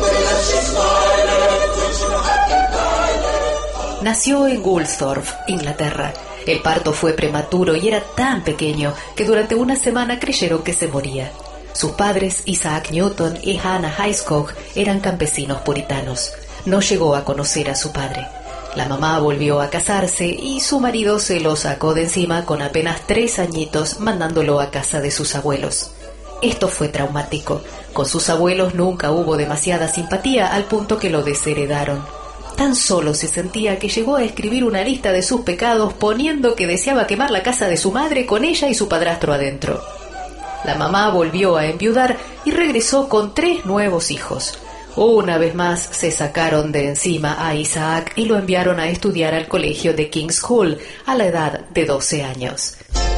Speaker 7: Nació en Woolsthorpe, Inglaterra. El parto fue prematuro y era tan pequeño que durante una semana creyeron que se moría. Sus padres, Isaac Newton y Hannah Hitchcock, eran campesinos puritanos. No llegó a conocer a su padre. La mamá volvió a casarse y su marido se lo sacó de encima con apenas 3 añitos, mandándolo a casa de sus abuelos. Esto fue traumático. Con sus abuelos nunca hubo demasiada simpatía al punto que lo desheredaron. Tan solo se sentía que llegó a escribir una lista de sus pecados poniendo que deseaba quemar la casa de su madre con ella y su padrastro adentro. La mamá volvió a enviudar y regresó con 3 nuevos hijos. Una vez más se sacaron de encima a Isaac y lo enviaron a estudiar al colegio de King's School a la edad de 12 años.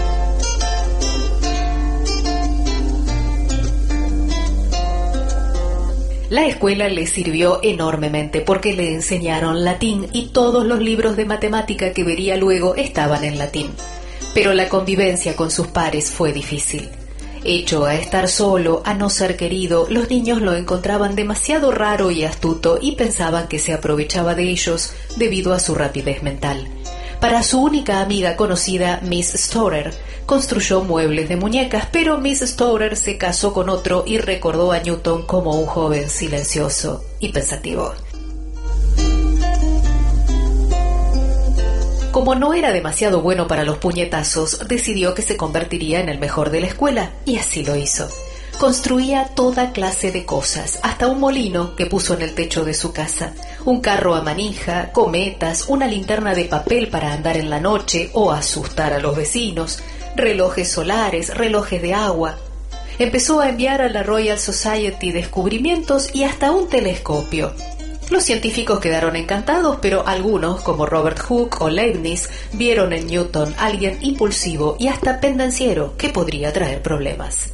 Speaker 7: La escuela le sirvió enormemente porque le enseñaron latín y todos los libros de matemática que vería luego estaban en latín. Pero la convivencia con sus pares fue difícil. Hecho a estar solo, a no ser querido, los niños lo encontraban demasiado raro y astuto y pensaban que se aprovechaba de ellos debido a su rapidez mental. Para su única amiga conocida, Miss Storer, construyó muebles de muñecas, pero Miss Storer se casó con otro y recordó a Newton como un joven silencioso y pensativo. Como no era demasiado bueno para los puñetazos, decidió que se convertiría en el mejor de la escuela, y así lo hizo. Construía toda clase de cosas, hasta un molino que puso en el techo de su casa, un carro a manija, cometas, una linterna de papel para andar en la noche o asustar a los vecinos, relojes solares, relojes de agua. Empezó a enviar a la Royal Society descubrimientos y hasta un telescopio. Los científicos quedaron encantados, pero algunos, como Robert Hooke o Leibniz, vieron en Newton alguien impulsivo y hasta pendenciero que podría traer problemas.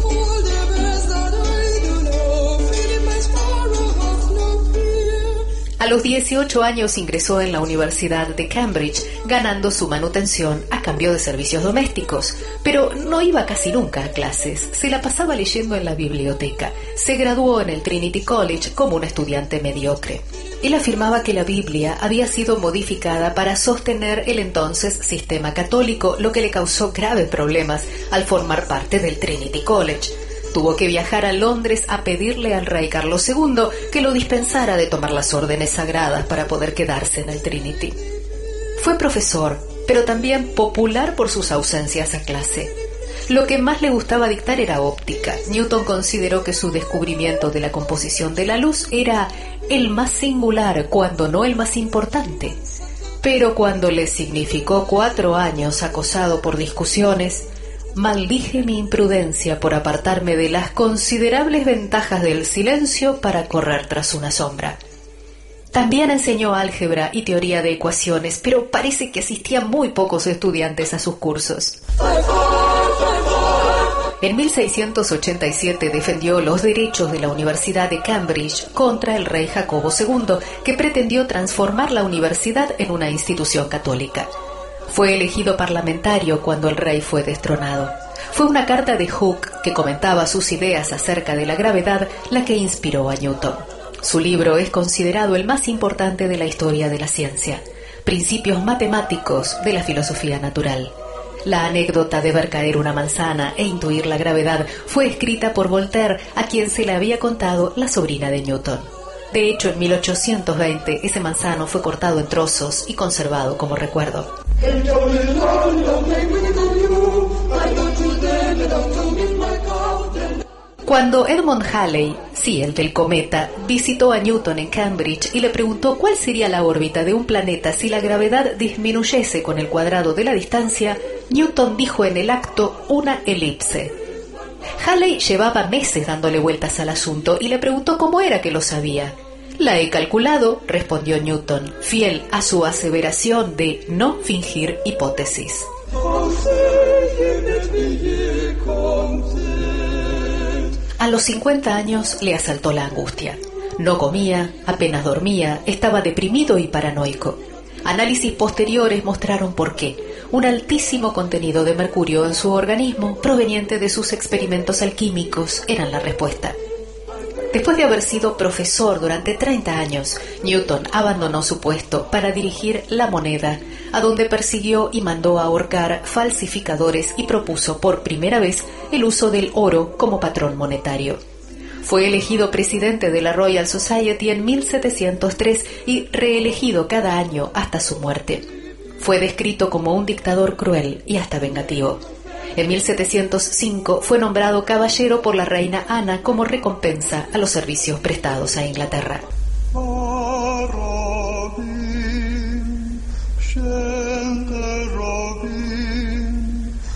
Speaker 7: A los 18 años ingresó en la Universidad de Cambridge, ganando su manutención a cambio de servicios domésticos. Pero no iba casi nunca a clases, se la pasaba leyendo en la biblioteca. Se graduó en el Trinity College como un estudiante mediocre. Él afirmaba que la Biblia había sido modificada para sostener el entonces sistema católico, lo que le causó graves problemas al formar parte del Trinity College. Tuvo que viajar a Londres a pedirle al rey Carlos II que lo dispensara de tomar las órdenes sagradas para poder quedarse en el Trinity. Fue profesor, pero también popular por sus ausencias a clase. Lo que más le gustaba dictar era óptica. Newton consideró que su descubrimiento de la composición de la luz era el más singular, cuando no el más importante. Pero cuando le significó 4 años acosado por discusiones, maldije mi imprudencia por apartarme de las considerables ventajas del silencio para correr tras una sombra. También enseñó álgebra y teoría de ecuaciones, pero parece que asistían muy pocos estudiantes a sus cursos. En 1687 defendió los derechos de la Universidad de Cambridge contra el rey Jacobo II, que pretendió transformar la universidad en una institución católica. Fue elegido parlamentario cuando el rey fue destronado. Fue una carta de Hooke que comentaba sus ideas acerca de la gravedad la que inspiró a Newton. Su libro es considerado el más importante de la historia de la ciencia, Principios matemáticos de la filosofía natural. La anécdota de ver caer una manzana e intuir la gravedad fue escrita por Voltaire, a quien se le había contado la sobrina de Newton. De hecho, en 1820 ese manzano fue cortado en trozos y conservado como recuerdo. Cuando Edmund Halley, sí, el del cometa, visitó a Newton en Cambridge y le preguntó cuál sería la órbita de un planeta si la gravedad disminuyese con el cuadrado de la distancia, Newton dijo en el acto una elipse. Halley llevaba meses dándole vueltas al asunto y le preguntó cómo era que lo sabía. La he calculado, respondió Newton, fiel a su aseveración de no fingir hipótesis. A los 50 años le asaltó la angustia. No comía, apenas dormía, estaba deprimido y paranoico. Análisis posteriores mostraron por qué. Un altísimo contenido de mercurio en su organismo, proveniente de sus experimentos alquímicos, eran la respuesta. Después de haber sido profesor durante 30 años, Newton abandonó su puesto para dirigir La Moneda, a donde persiguió y mandó a ahorcar falsificadores y propuso por primera vez el uso del oro como patrón monetario. Fue elegido presidente de la Royal Society en 1703 y reelegido cada año hasta su muerte. Fue descrito como un dictador cruel y hasta vengativo. En 1705 fue nombrado caballero por la reina Ana como recompensa a los servicios prestados a Inglaterra.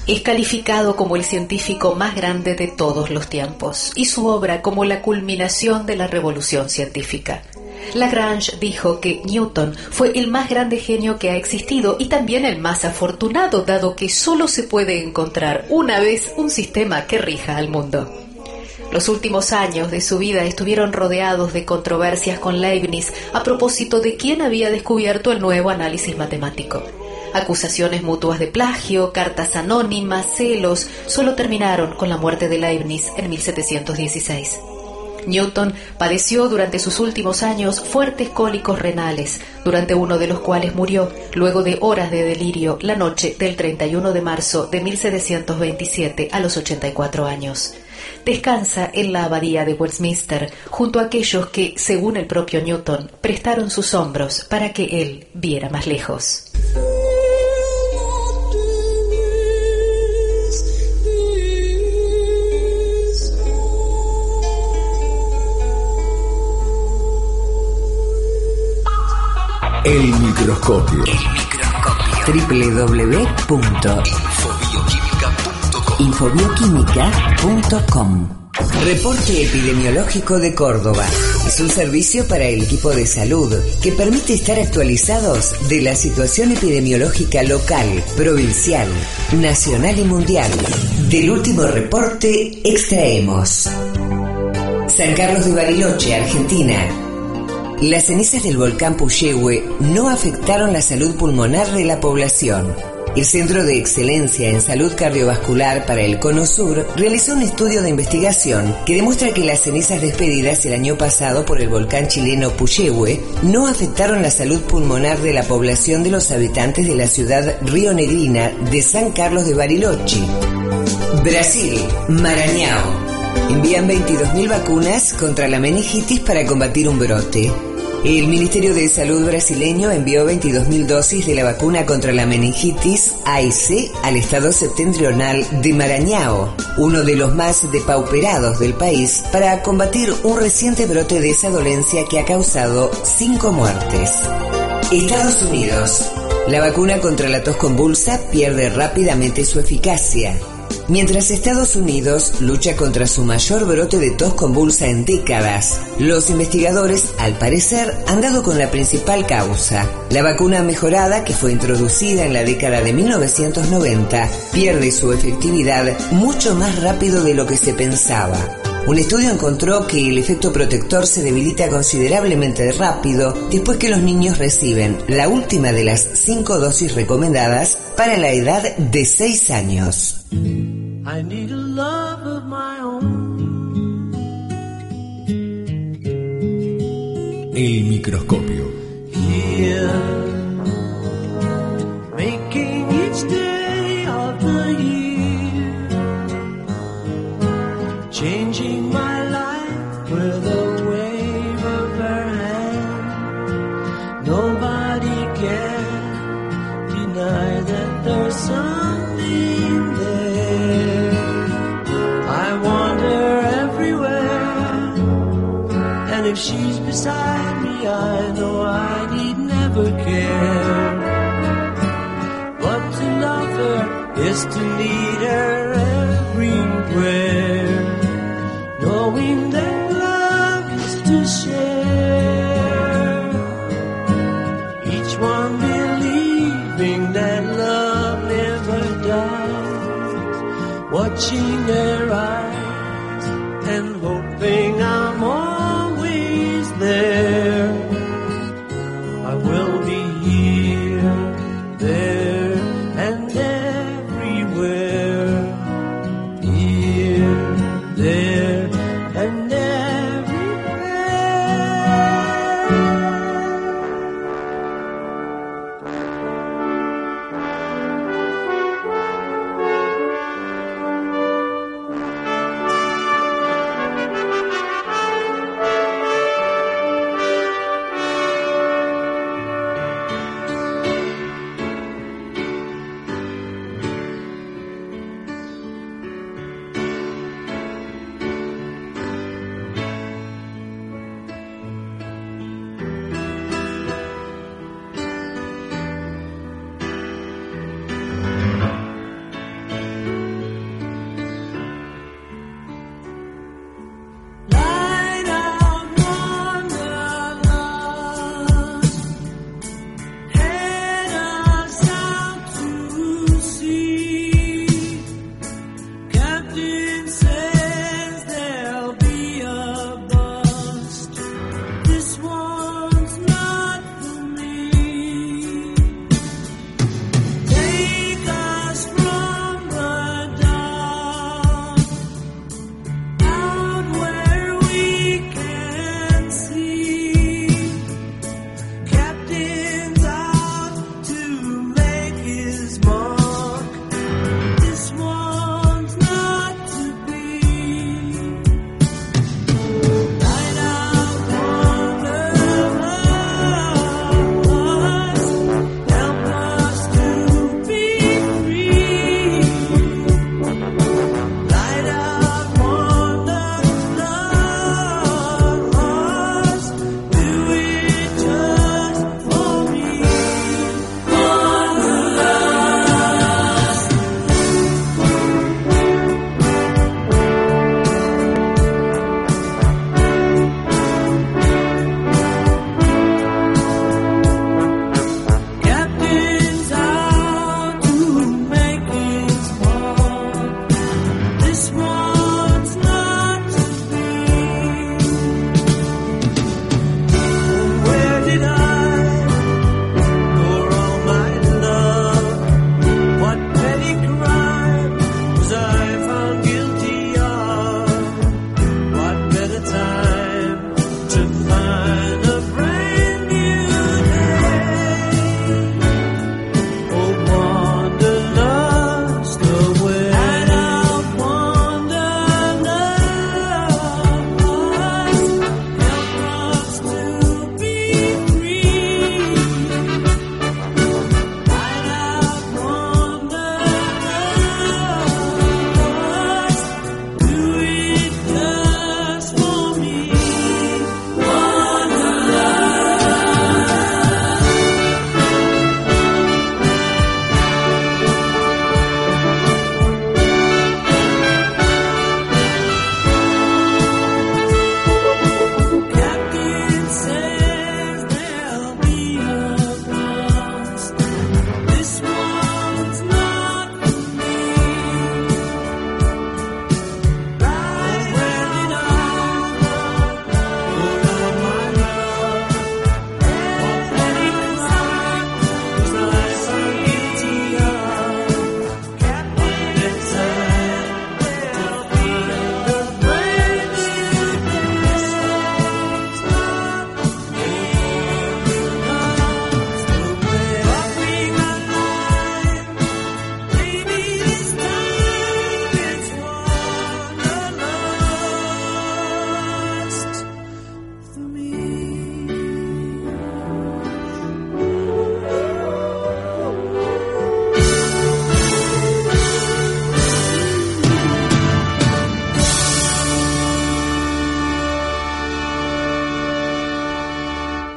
Speaker 7: Es calificado como el científico más grande de todos los tiempos y su obra como la culminación de la revolución científica. Lagrange dijo que Newton fue el más grande genio que ha existido y también el más afortunado, dado que solo se puede encontrar una vez un sistema que rija al mundo. Los últimos años de su vida estuvieron rodeados de controversias con Leibniz a propósito de quién había descubierto el nuevo análisis matemático. Acusaciones mutuas de plagio, cartas anónimas, celos, solo terminaron con la muerte de Leibniz en 1716. Newton padeció durante sus últimos años fuertes cólicos renales, durante uno de los cuales murió luego de horas de delirio la noche del 31 de marzo de 1727 a los 84 años. Descansa en la abadía de Westminster junto a aquellos que, según el propio Newton, prestaron sus hombros para que él viera más lejos.
Speaker 8: El microscopio.
Speaker 1: www.infobioquímica.com. Reporte epidemiológico de Córdoba. Es un servicio para el equipo de salud que permite estar actualizados de la situación epidemiológica local, provincial, nacional y mundial. Del último reporte extraemos: San Carlos de Bariloche, Argentina. Las cenizas del volcán Puyehue no afectaron la salud pulmonar de la población. El Centro de Excelencia en Salud Cardiovascular para el Cono Sur realizó un estudio de investigación que demuestra que las cenizas despedidas el año pasado por el volcán chileno Puyehue no afectaron la salud pulmonar de la población de los habitantes de la ciudad rionegrina de San Carlos de Bariloche. Brasil, Maranhão. Envían 22.000 vacunas contra la meningitis para combatir un brote. El Ministerio de Salud brasileño envió 22.000 dosis de la vacuna contra la meningitis AIC al estado septentrional de Maranhão, uno de los más depauperados del país, para combatir un reciente brote de esa dolencia que ha causado 5 muertes. Estados Unidos. La vacuna contra la tos convulsa pierde rápidamente su eficacia. Mientras Estados Unidos lucha contra su mayor brote de tos convulsa en décadas, los investigadores, al parecer, han dado con la principal causa. La vacuna mejorada, que fue introducida en la década de 1990, pierde su efectividad mucho más rápido de lo que se pensaba. Un estudio encontró que el efecto protector se debilita considerablemente rápido después que los niños reciben la última de las 5 dosis recomendadas para la edad de 6 años.
Speaker 6: I need a love of my own.
Speaker 8: El microscopio.
Speaker 6: Here, making each day of the year, changing my life with a wave of her hand. Nobody can deny that there's something there. I wander everywhere, and if she's beside me, I know I need never care. But to love her is to need her everywhere, knowing that love is to share. Each one believing that love never dies, watching her eyes and hoping I'm always there. I will be here, there, and everywhere. Here, there, and everywhere.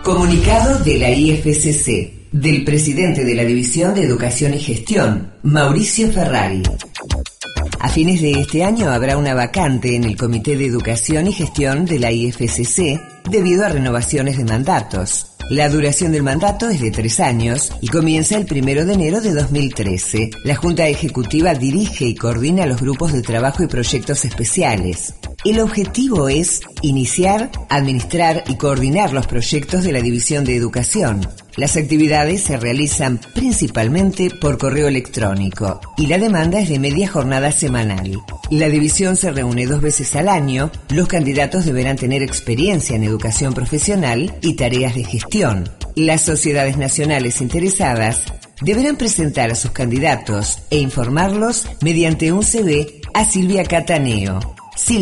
Speaker 1: Comunicado de la IFCC, del presidente de la División de Educación y Gestión, Mauricio Ferrari. A fines de este año habrá una vacante en el Comité de Educación y Gestión de la IFCC debido a renovaciones de mandatos. La duración del mandato es de 3 años y comienza el 1 de enero de 2013. La Junta Ejecutiva dirige y coordina los grupos de trabajo y proyectos especiales. El objetivo es iniciar, administrar y coordinar los proyectos de la División de Educación. Las actividades se realizan principalmente por correo electrónico y la demanda es de media jornada semanal. La división se reúne 2 veces al año. Los candidatos deberán tener experiencia en educación profesional y tareas de gestión. Las sociedades nacionales interesadas deberán presentar a sus candidatos e informarlos mediante un CV a Silvia Cataneo.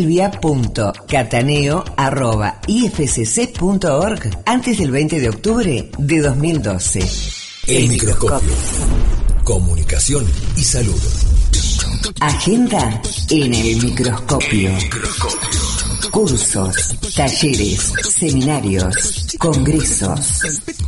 Speaker 1: silvia.cataneo@ifcc.org antes del 20 de octubre de 2012.
Speaker 8: El microscopio. Comunicación y salud.
Speaker 1: Agenda en el microscopio. Cursos, talleres, seminarios, congresos.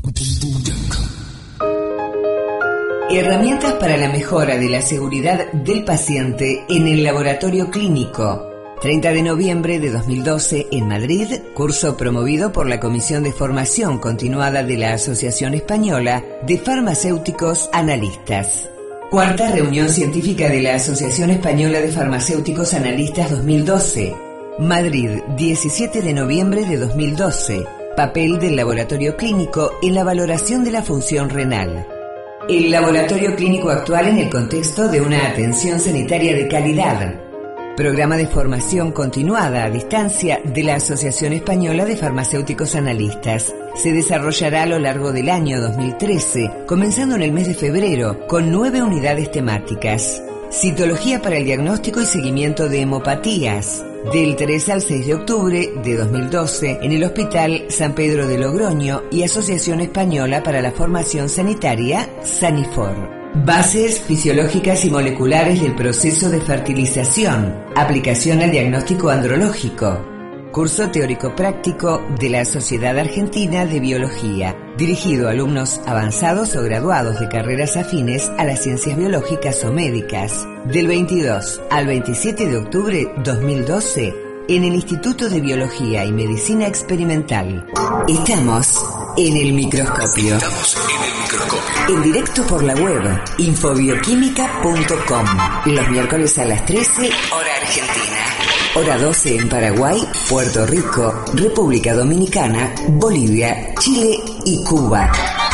Speaker 1: Herramientas para la mejora de la seguridad del paciente en el laboratorio clínico. 30 de noviembre de 2012 en Madrid, curso promovido por la Comisión de Formación Continuada de la Asociación Española de Farmacéuticos Analistas. Cuarta reunión científica de la Asociación Española de Farmacéuticos Analistas 2012. Madrid, 17 de noviembre de 2012. Papel del laboratorio clínico en la valoración de la función renal. El laboratorio clínico actual en el contexto de una atención sanitaria de calidad. Programa de formación continuada a distancia de la Asociación Española de Farmacéuticos Analistas. Se desarrollará a lo largo del año 2013, comenzando en el mes de febrero, con 9 unidades temáticas. Citología para el diagnóstico y seguimiento de hemopatías, del 3 al 6 de octubre de 2012, en el Hospital San Pedro de Logroño y Asociación Española para la Formación Sanitaria, Sanifor. Bases fisiológicas y moleculares del proceso de fertilización. Aplicación al diagnóstico andrológico. Curso teórico-práctico de la Sociedad Argentina de Biología, dirigido a alumnos avanzados o graduados de carreras afines a las ciencias biológicas o médicas. Del 22 al 27 de octubre 2012, en el Instituto de Biología y Medicina Experimental. Estamos en el microscopio. En directo por la web infobioquímica.com. Los miércoles a las 13, hora argentina. Hora 12 en Paraguay, Puerto Rico, República Dominicana, Bolivia, Chile y Cuba.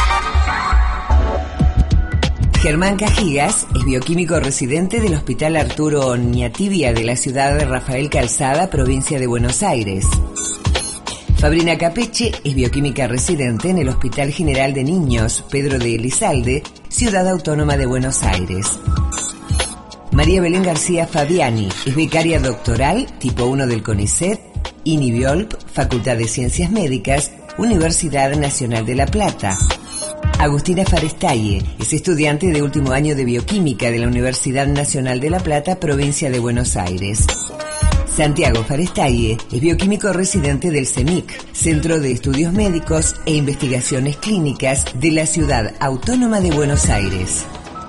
Speaker 1: Germán Cajigas es bioquímico residente del Hospital Arturo Oñatibia de la ciudad de Rafael Calzada, provincia de Buenos Aires. Fabrina Capeche es bioquímica residente en el Hospital General de Niños Pedro de Elizalde, ciudad autónoma de Buenos Aires. María Belén García Fabiani es becaria doctoral tipo 1 del CONICET, INIBIOLP, Facultad de Ciencias Médicas, Universidad Nacional de La Plata. Agustina Farestalle es estudiante de último año de bioquímica de la Universidad Nacional de La Plata, provincia de Buenos Aires. Santiago Farestalle es bioquímico residente del CEMIC, Centro de Estudios Médicos e Investigaciones Clínicas de la Ciudad Autónoma de Buenos Aires.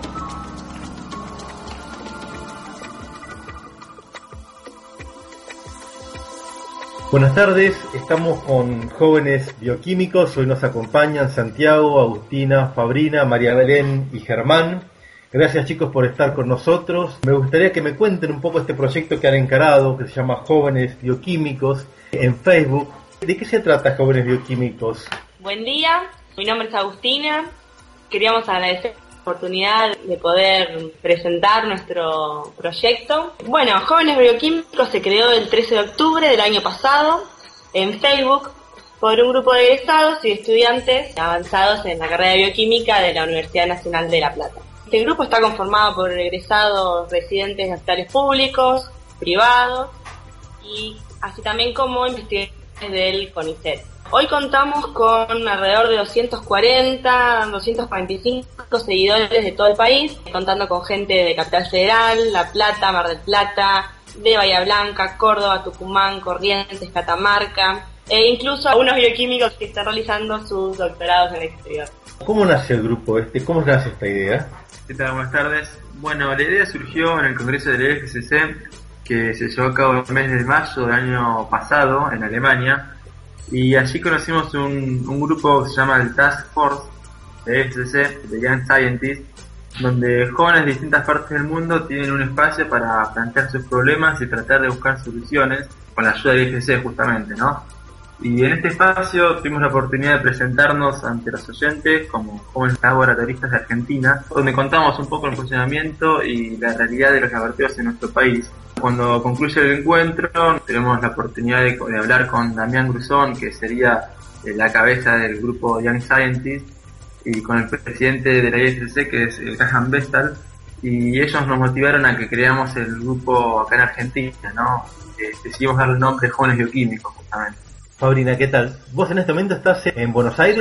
Speaker 5: Buenas tardes, estamos con jóvenes bioquímicos. Hoy nos acompañan Santiago, Agustina, Fabrina, María Belén y Germán. Gracias, chicos, por estar con nosotros. Me gustaría que me cuenten un poco este proyecto que han encarado, que se llama Jóvenes Bioquímicos, en Facebook. ¿De qué se trata, Jóvenes Bioquímicos?
Speaker 9: Buen día, mi nombre es Agustina. Queríamos agradecer la oportunidad de poder presentar nuestro proyecto. Bueno, Jóvenes Bioquímicos se creó el 13 de octubre del año pasado en Facebook por un grupo de egresados y estudiantes avanzados en la carrera de bioquímica de la Universidad Nacional de La Plata. Este grupo está conformado por egresados residentes de hospitales públicos, privados y así también como investigadores del CONICET. Hoy contamos con alrededor de 245 seguidores de todo el país, contando con gente de Capital Federal, La Plata, Mar del Plata, de Bahía Blanca, Córdoba, Tucumán, Corrientes, Catamarca, e incluso algunos bioquímicos que están realizando sus doctorados en el exterior.
Speaker 2: ¿Cómo nace el grupo ¿Cómo nace esta idea?
Speaker 10: ¿Qué tal? Buenas tardes. Bueno, la idea surgió en el Congreso del EFCC, que se llevó a cabo el mes de mayo del año pasado en Alemania, y allí conocimos un grupo que se llama el Task Force de EFCC, de Young Scientists, donde jóvenes de distintas partes del mundo tienen un espacio para plantear sus problemas y tratar de buscar soluciones con la ayuda del IFC justamente, ¿no? Y en este espacio tuvimos la oportunidad de presentarnos ante los oyentes como jóvenes laboratoristas de Argentina, donde contamos un poco el funcionamiento y la realidad de los laboratorios en nuestro país. Cuando concluye el encuentro, tenemos la oportunidad de hablar con Damián Grusón, que sería la cabeza del grupo Young Scientists, y con el presidente de la IFC, que es el Cajan Vestal, y ellos nos motivaron a que creamos el grupo acá en Argentina, ¿no? Decidimos darle el nombre Jóvenes Bioquímicos, justamente.
Speaker 2: Fabrina, ¿qué tal? ¿Vos en este momento estás en Buenos Aires?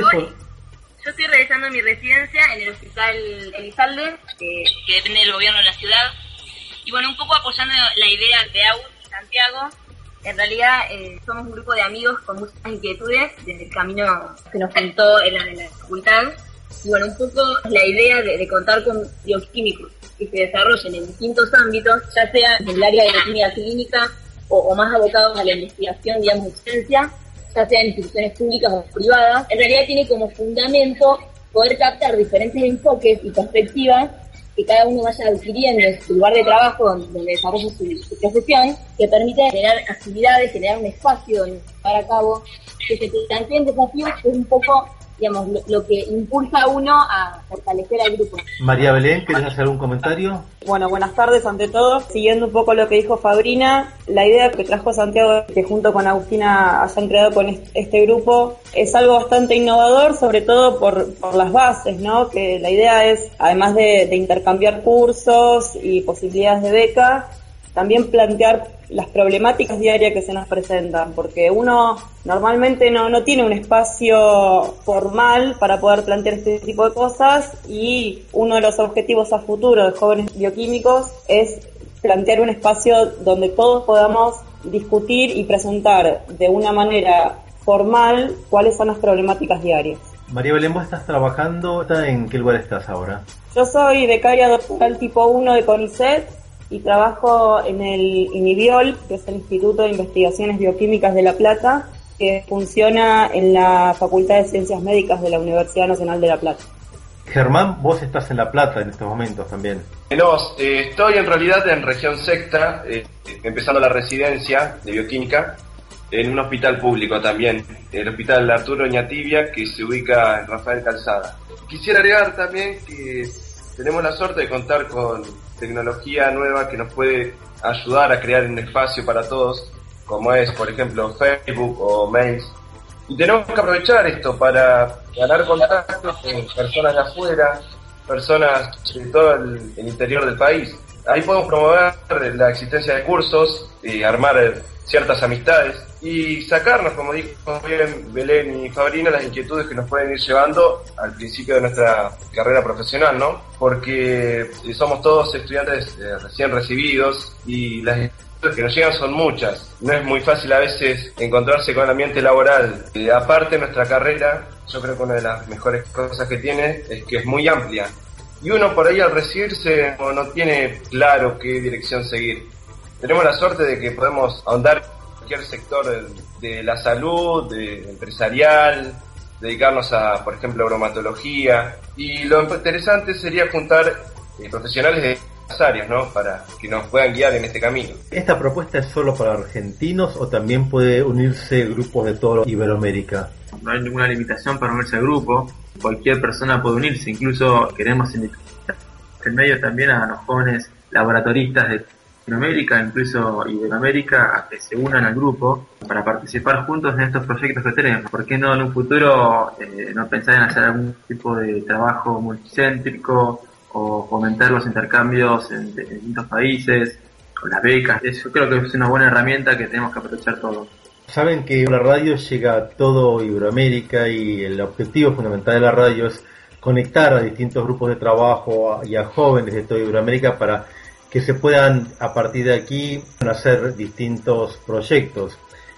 Speaker 11: Yo estoy realizando mi residencia en el Hospital Elizalde, que depende del gobierno de la ciudad. Y bueno, un poco apoyando la idea de AUD y Santiago, en realidad somos un grupo de amigos con muchas inquietudes desde el camino que nos juntó en la facultad. Y bueno, un poco la idea de contar con bioquímicos que se desarrollen en distintos ámbitos, ya sea en el área de la química clínica o más abocados a la investigación, digamos, de ciencia, ya sea en instituciones públicas o privadas. En realidad tiene como fundamento poder captar diferentes enfoques y perspectivas que cada uno vaya adquiriendo en su lugar de trabajo donde desarrolla su profesión, que permite generar actividades, generar un espacio donde llevar a cabo que se planteen desafíos, que es un poco, digamos, lo que impulsa a uno a fortalecer al grupo.
Speaker 2: María Belén, ¿querés hacer algún comentario?
Speaker 12: Bueno, buenas tardes ante todo. Siguiendo un poco lo que dijo Fabrina, la idea que trajo Santiago, que junto con Agustina hayan creado con este grupo, es algo bastante innovador, sobre todo por las bases, ¿no? Que la idea es, además de intercambiar cursos y posibilidades de beca, también plantear las problemáticas diarias que se nos presentan, porque uno normalmente no tiene un espacio formal para poder plantear este tipo de cosas, y uno de los objetivos a futuro de Jóvenes Bioquímicos es plantear un espacio donde todos podamos discutir y presentar de una manera formal cuáles son las problemáticas diarias.
Speaker 2: María Belén, ¿vos estás trabajando? ¿En qué lugar estás ahora?
Speaker 12: Yo soy becaria doctoral tipo 1 de CONICET y trabajo en el INIBIOL, que es el Instituto de Investigaciones Bioquímicas de La Plata, que funciona en la Facultad de Ciencias Médicas de la Universidad Nacional de La Plata.
Speaker 2: Germán, vos estás en La Plata en estos momentos también.
Speaker 13: No, estoy en realidad en región sexta, empezando la residencia de bioquímica en un hospital público también, el Hospital Arturo Oñatibia, que se ubica en Rafael Calzada. Quisiera agregar también que tenemos la suerte de contar con tecnología nueva que nos puede ayudar a crear un espacio para todos, como es, por ejemplo, Facebook o mails. Y tenemos que aprovechar esto para ganar contactos con personas de afuera, personas de todo el interior del país. Ahí podemos promover la existencia de cursos, armar ciertas amistades y sacarnos, como dijo bien Belén y Fabrina, las inquietudes que nos pueden ir llevando al principio de nuestra carrera profesional, ¿no? Porque somos todos estudiantes recién recibidos y las inquietudes que nos llegan son muchas. No es muy fácil a veces encontrarse con el ambiente laboral. Aparte, nuestra carrera, yo creo que una de las mejores cosas que tiene es que es muy amplia. Y uno por ahí al recibirse no tiene claro qué dirección seguir. Tenemos la suerte de que podemos ahondar en cualquier sector de la salud, empresarial, dedicarnos a, por ejemplo, bromatología. Y lo interesante sería juntar profesionales de las áreas, ¿no? Para que nos puedan guiar en este camino.
Speaker 2: ¿Esta propuesta es solo para argentinos o también puede unirse grupos de toda Iberoamérica?
Speaker 10: No hay ninguna limitación para unirse al grupo. Cualquier persona puede unirse. Incluso queremos invitar en medio también a los jóvenes laboratoristas de Latinoamérica, incluso Iberoamérica, a que se unan al grupo para participar juntos en estos proyectos que tenemos. ¿Por qué no en un futuro no pensar en hacer algún tipo de trabajo multicéntrico o fomentar los intercambios en distintos países, con las becas? Yo creo que es una buena herramienta que tenemos que aprovechar todos.
Speaker 2: Saben que la radio llega a todo Iberoamérica y el objetivo fundamental de la radio es conectar a distintos grupos de trabajo y a jóvenes de toda Iberoamérica para que se puedan a partir de aquí hacer distintos proyectos.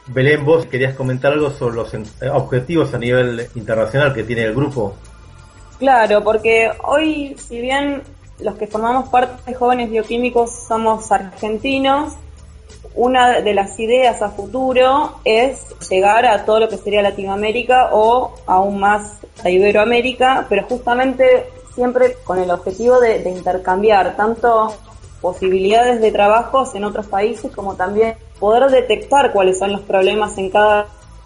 Speaker 2: Belén, vos querías comentar algo sobre los objetivos a nivel internacional que tiene el grupo.
Speaker 12: Claro, porque hoy, si bien los que formamos parte de Jóvenes Bioquímicos somos argentinos, una de las ideas a futuro es llegar a todo lo que sería Latinoamérica o aún más a Iberoamérica, pero justamente siempre con el objetivo de intercambiar tanto posibilidades de trabajos en otros países como también poder detectar cuáles son los problemas en cada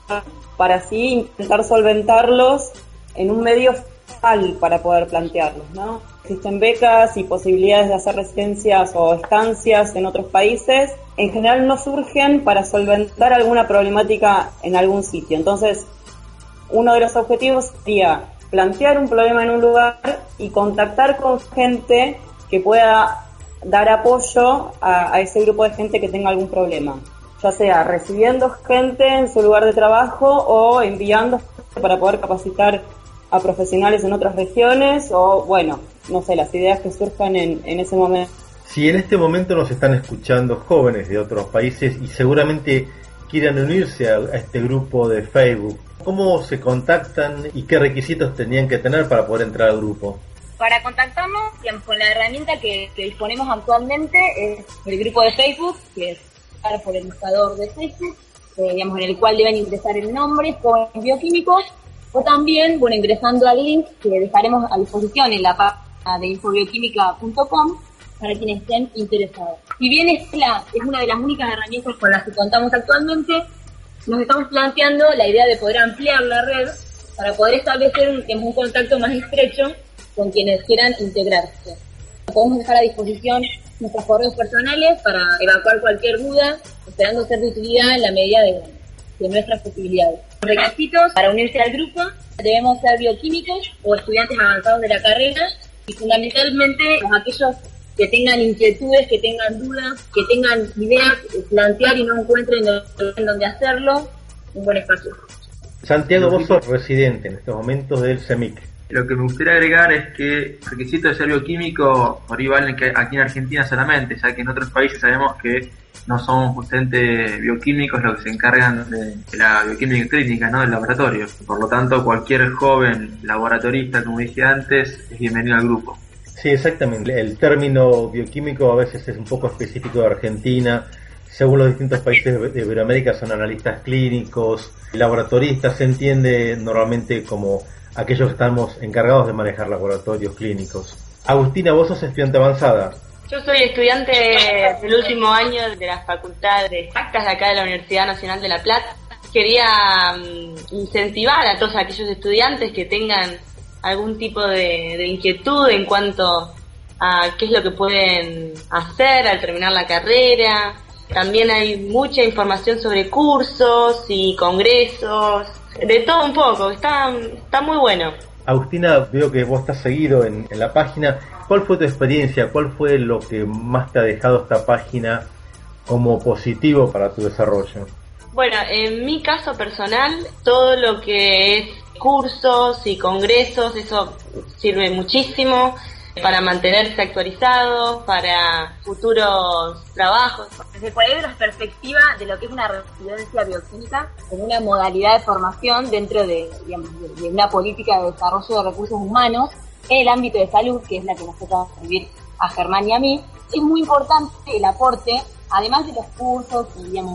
Speaker 12: para así intentar solventarlos en un medio fácil para poder plantearlos, ¿no? Existen becas y posibilidades de hacer residencias o estancias en otros países. En general no surgen para solventar alguna problemática en algún sitio. Entonces, uno de los objetivos sería plantear un problema en un lugar y contactar con gente que pueda dar apoyo a ese grupo de gente que tenga algún problema, ya sea recibiendo gente en su lugar de trabajo o enviando para poder capacitar a profesionales en otras regiones o, bueno, no sé, las ideas que surjan en ese momento.
Speaker 2: Si en este momento nos están escuchando jóvenes de otros países y seguramente quieran unirse a este grupo de Facebook, ¿cómo se contactan y qué requisitos tenían que tener para poder entrar al grupo?
Speaker 11: Para contactarnos, con la herramienta que disponemos actualmente es el grupo de Facebook, que es por el buscador de Facebook, en el cual deben ingresar el nombre, Jóvenes Bioquímicos, o también, ingresando al link que dejaremos a disposición en la página de infobioquímica.com para quienes estén interesados. Si bien es una de las únicas herramientas con las que contamos actualmente, nos estamos planteando la idea de poder ampliar la red para poder establecer un contacto más estrecho con quienes quieran integrarse. Podemos dejar a disposición nuestros correos personales para evacuar cualquier duda, esperando ser de utilidad en la medida de nuestras posibilidades. Los requisitos para unirse al grupo: debemos ser bioquímicos o estudiantes avanzados de la carrera y fundamentalmente aquellos que tengan inquietudes, que tengan dudas, que tengan ideas, plantear y no encuentren en dónde hacerlo, un buen espacio.
Speaker 2: Santiago, vos sos residente en estos momentos del CEMIC.
Speaker 10: Lo que me gustaría agregar es que el requisito de ser bioquímico por ahí vale que aquí en Argentina solamente, ya que en otros países sabemos que no son justamente bioquímicos los que se encargan de la bioquímica clínica, ¿no? Del laboratorio. Por lo tanto, cualquier joven laboratorista, como dije antes, es bienvenido al grupo.
Speaker 2: Sí, exactamente. El término bioquímico a veces es un poco específico de Argentina. Según los distintos países de Iberoamérica son analistas clínicos, laboratoristas, se entiende normalmente como aquellos que estamos encargados de manejar laboratorios clínicos. Agustina, vos sos estudiante avanzada.
Speaker 9: Yo soy estudiante del último año de la Facultad de Exactas de acá de la Universidad Nacional de La Plata. Quería incentivar a todos aquellos estudiantes que tengan algún tipo de inquietud en cuanto a qué es lo que pueden hacer al terminar la carrera. También hay mucha información sobre cursos y congresos, de todo un poco, está muy bueno.
Speaker 2: Agustina, veo que vos estás seguido en la página. ¿Cuál fue tu experiencia? ¿Cuál fue lo que más te ha dejado esta página como positivo para tu desarrollo?
Speaker 9: Bueno, en mi caso personal, todo lo que es cursos y congresos, eso sirve muchísimo para mantenerse actualizados, para futuros trabajos.
Speaker 11: Desde por ahí de la perspectiva de lo que es una residencia bioquímica como una modalidad de formación dentro de una política de desarrollo de recursos humanos en el ámbito de salud, que es la que nos toca vivir a Germán y a mí, es muy importante el aporte, además de los cursos,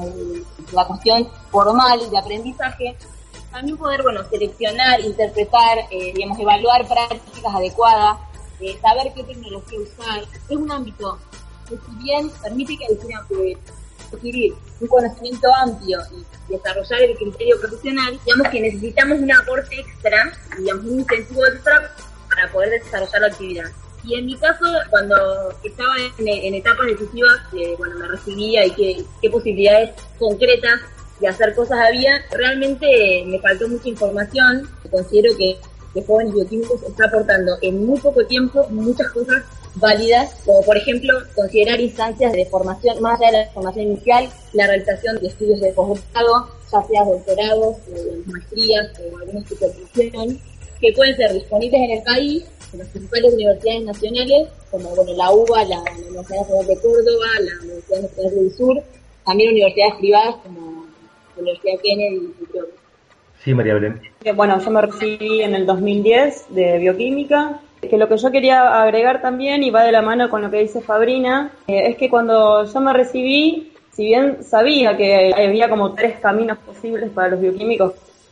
Speaker 11: la cuestión formal de aprendizaje, también poder seleccionar, interpretar, evaluar prácticas adecuadas, saber qué tecnología usar. Es un ámbito que, si bien permite que adquirir un conocimiento amplio y desarrollar el criterio profesional, que necesitamos un aporte extra, un incentivo extra para poder desarrollar la actividad. Y en mi caso, cuando estaba en etapas decisivas, me recibía y qué posibilidades concretas de hacer cosas había, realmente me faltó mucha información. Considero que Jóvenes Bioquímicos está aportando en muy poco tiempo muchas cosas válidas, como por ejemplo considerar instancias de formación, más allá de la formación inicial, la realización de estudios de posgrado, ya sea doctorados, maestrías o alguna especialización, que pueden ser disponibles en el país, en las principales universidades nacionales, como la UBA, la Universidad Nacional de Córdoba, la Universidad Nacional del Sur, también universidades privadas como Universidad Kennedy y creo.
Speaker 2: Sí, María Belén.
Speaker 12: Bueno, yo me recibí en el 2010 de bioquímica, que lo que yo quería agregar también, y va de la mano con lo que dice Fabrina, es que cuando yo me recibí, si bien sabía que había como 3 caminos posibles para los bioquímicos,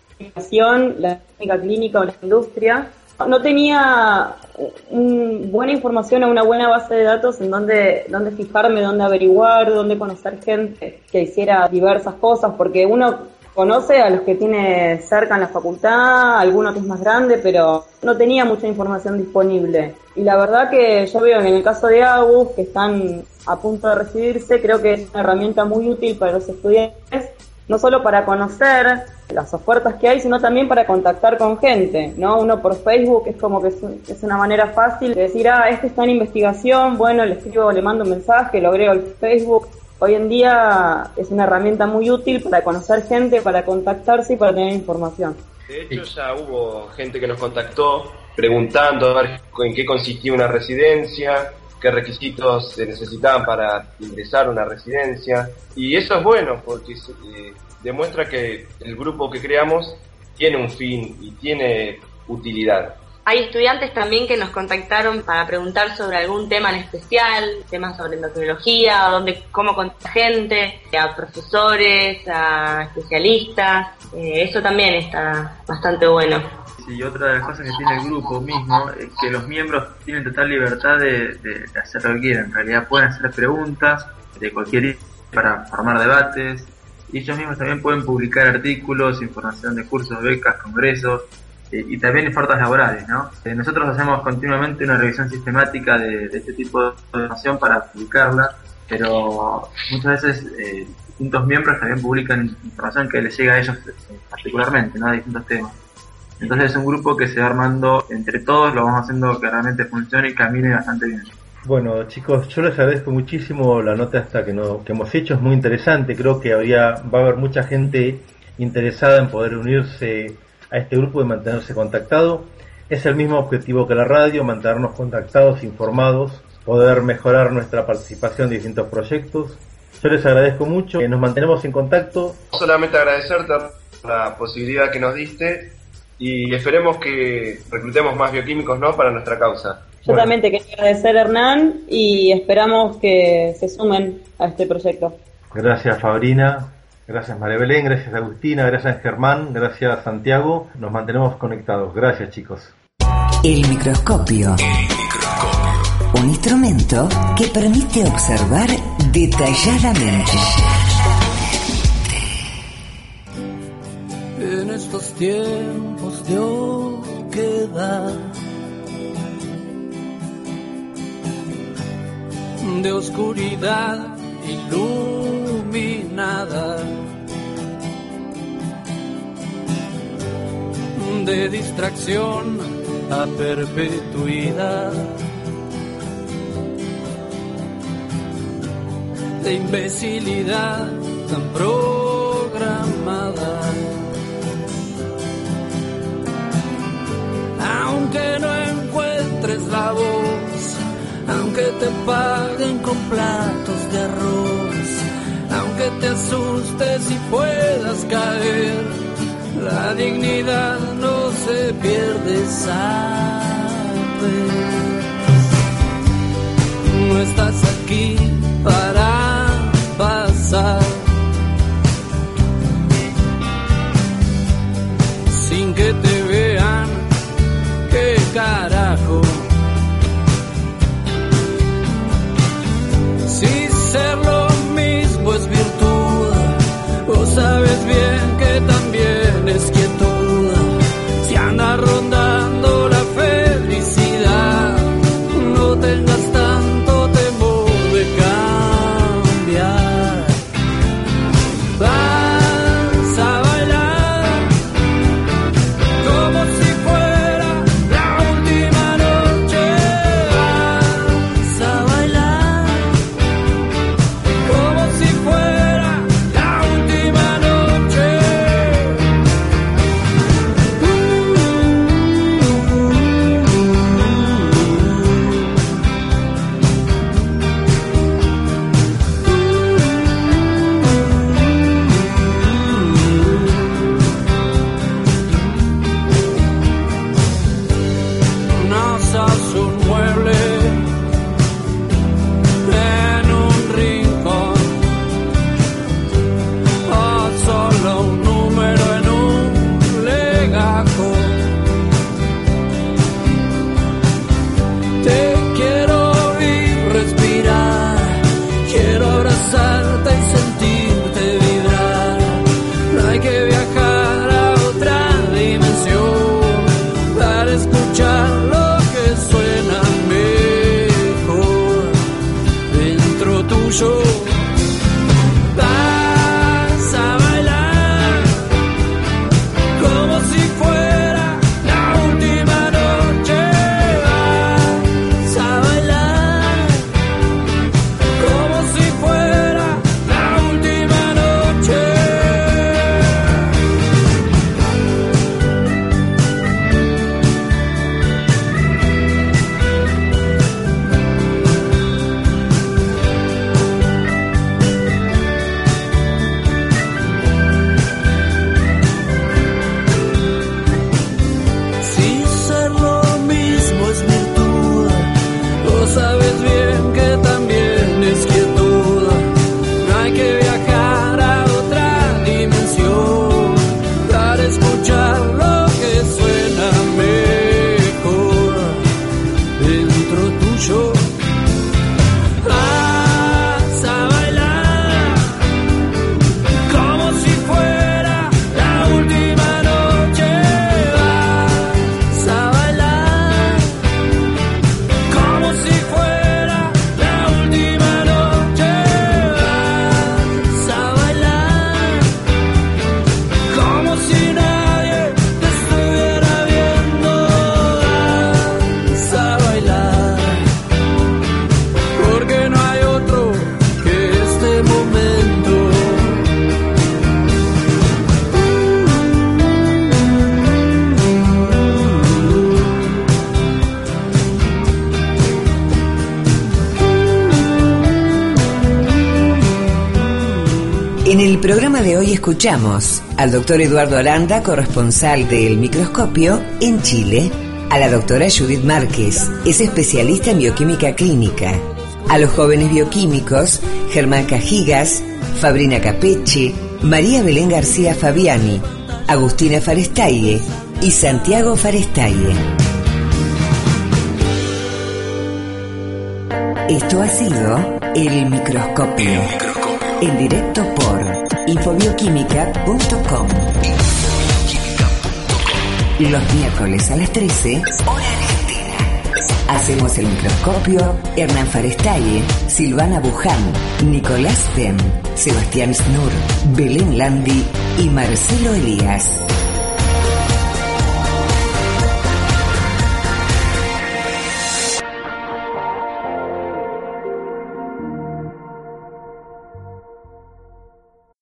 Speaker 12: la química clínica o la industria, no tenía buena información o una buena base de datos en donde fijarme, dónde averiguar, dónde conocer gente que hiciera diversas cosas, porque uno conoce a los que tiene cerca en la facultad, alguno que es más grande, pero no tenía mucha información disponible. Y la verdad que yo veo que en el caso de AUS, que están a punto de recibirse, creo que es una herramienta muy útil para los estudiantes, no solo para conocer las ofertas que hay, sino también para contactar con gente, ¿no? Uno por Facebook es como que es una manera fácil de decir, este está en investigación, bueno, le escribo, le mando un mensaje, lo agrego al Facebook. Hoy en día es una herramienta muy útil para conocer gente, para contactarse y para tener información.
Speaker 13: De hecho, ya hubo gente que nos contactó preguntando a ver en qué consistía una residencia, qué requisitos se necesitaban para ingresar a una residencia. Y eso es bueno porque demuestra que el grupo que creamos tiene un fin y tiene utilidad.
Speaker 9: Hay estudiantes también que nos contactaron para preguntar sobre algún tema en especial, temas sobre endocrinología, cómo contactar gente, a profesores, a especialistas. Eso también está bastante bueno.
Speaker 10: Sí, otra de las cosas que tiene el grupo mismo es que los miembros tienen total libertad de hacer lo que quieran. En realidad pueden hacer preguntas de cualquier para formar debates, y ellos mismos también pueden publicar artículos, información de cursos, becas, congresos, y también ofertas laborales, ¿no? Nosotros hacemos continuamente una revisión sistemática de este tipo de información para publicarla, pero muchas veces distintos miembros también publican información que les llega a ellos particularmente, ¿no? De distintos temas. Entonces es un grupo que se va armando entre todos, lo vamos haciendo que realmente funcione y camine bastante bien.
Speaker 2: Bueno, chicos, yo les agradezco muchísimo la nota esta que hemos hecho, es muy interesante. Creo que va a haber mucha gente interesada en poder unirse a este grupo y mantenerse contactado. Es el mismo objetivo que la radio, mantenernos contactados, informados, poder mejorar nuestra participación en distintos proyectos. Yo les agradezco mucho, nos mantenemos en contacto.
Speaker 13: Solamente agradecerte la posibilidad que nos diste y esperemos que reclutemos más bioquímicos, ¿no?, para nuestra causa.
Speaker 12: Yo también te quería agradecer, Hernán, y esperamos que se sumen a este proyecto.
Speaker 2: Gracias, Fabrina. Gracias, María Belén. Gracias, Agustina. Gracias, Germán. Gracias, Santiago. Nos mantenemos conectados. Gracias, chicos.
Speaker 1: El microscopio. Un instrumento que permite observar detalladamente.
Speaker 6: En estos tiempos de oquedad, de oscuridad iluminada, de distracción a perpetuidad, de imbecilidad tan programada. Aunque no encuentres la voz, aunque te paguen con platos de arroz, aunque te asustes y puedas caer, la dignidad no se pierde, ¿sabes? No estás aquí para pasar sin que te vean. ¿Qué carajo? Si ser lo mismo es virtud, vos sabes bien que también es quietud. Si anda rondando la felicidad, no tengas tanto temor de cambiar.
Speaker 1: En el programa de hoy escuchamos al doctor Eduardo Aranda, corresponsal de El Microscopio en Chile, a la doctora Judith Márquez, es especialista en bioquímica clínica, a los jóvenes bioquímicos Germán Cajigas, Fabrina Capeche, María Belén García Fabiani, Agustina Farestaie y Santiago Farestaie. Esto ha sido El Microscopio, en directo por infobioquímica.com. Los miércoles a las 13, hora argentina. Hacemos El Microscopio Hernán Farestaie, Silvana Buján, Nicolás Penn, Sebastián Snur, Belén Landi y Marcelo Elías.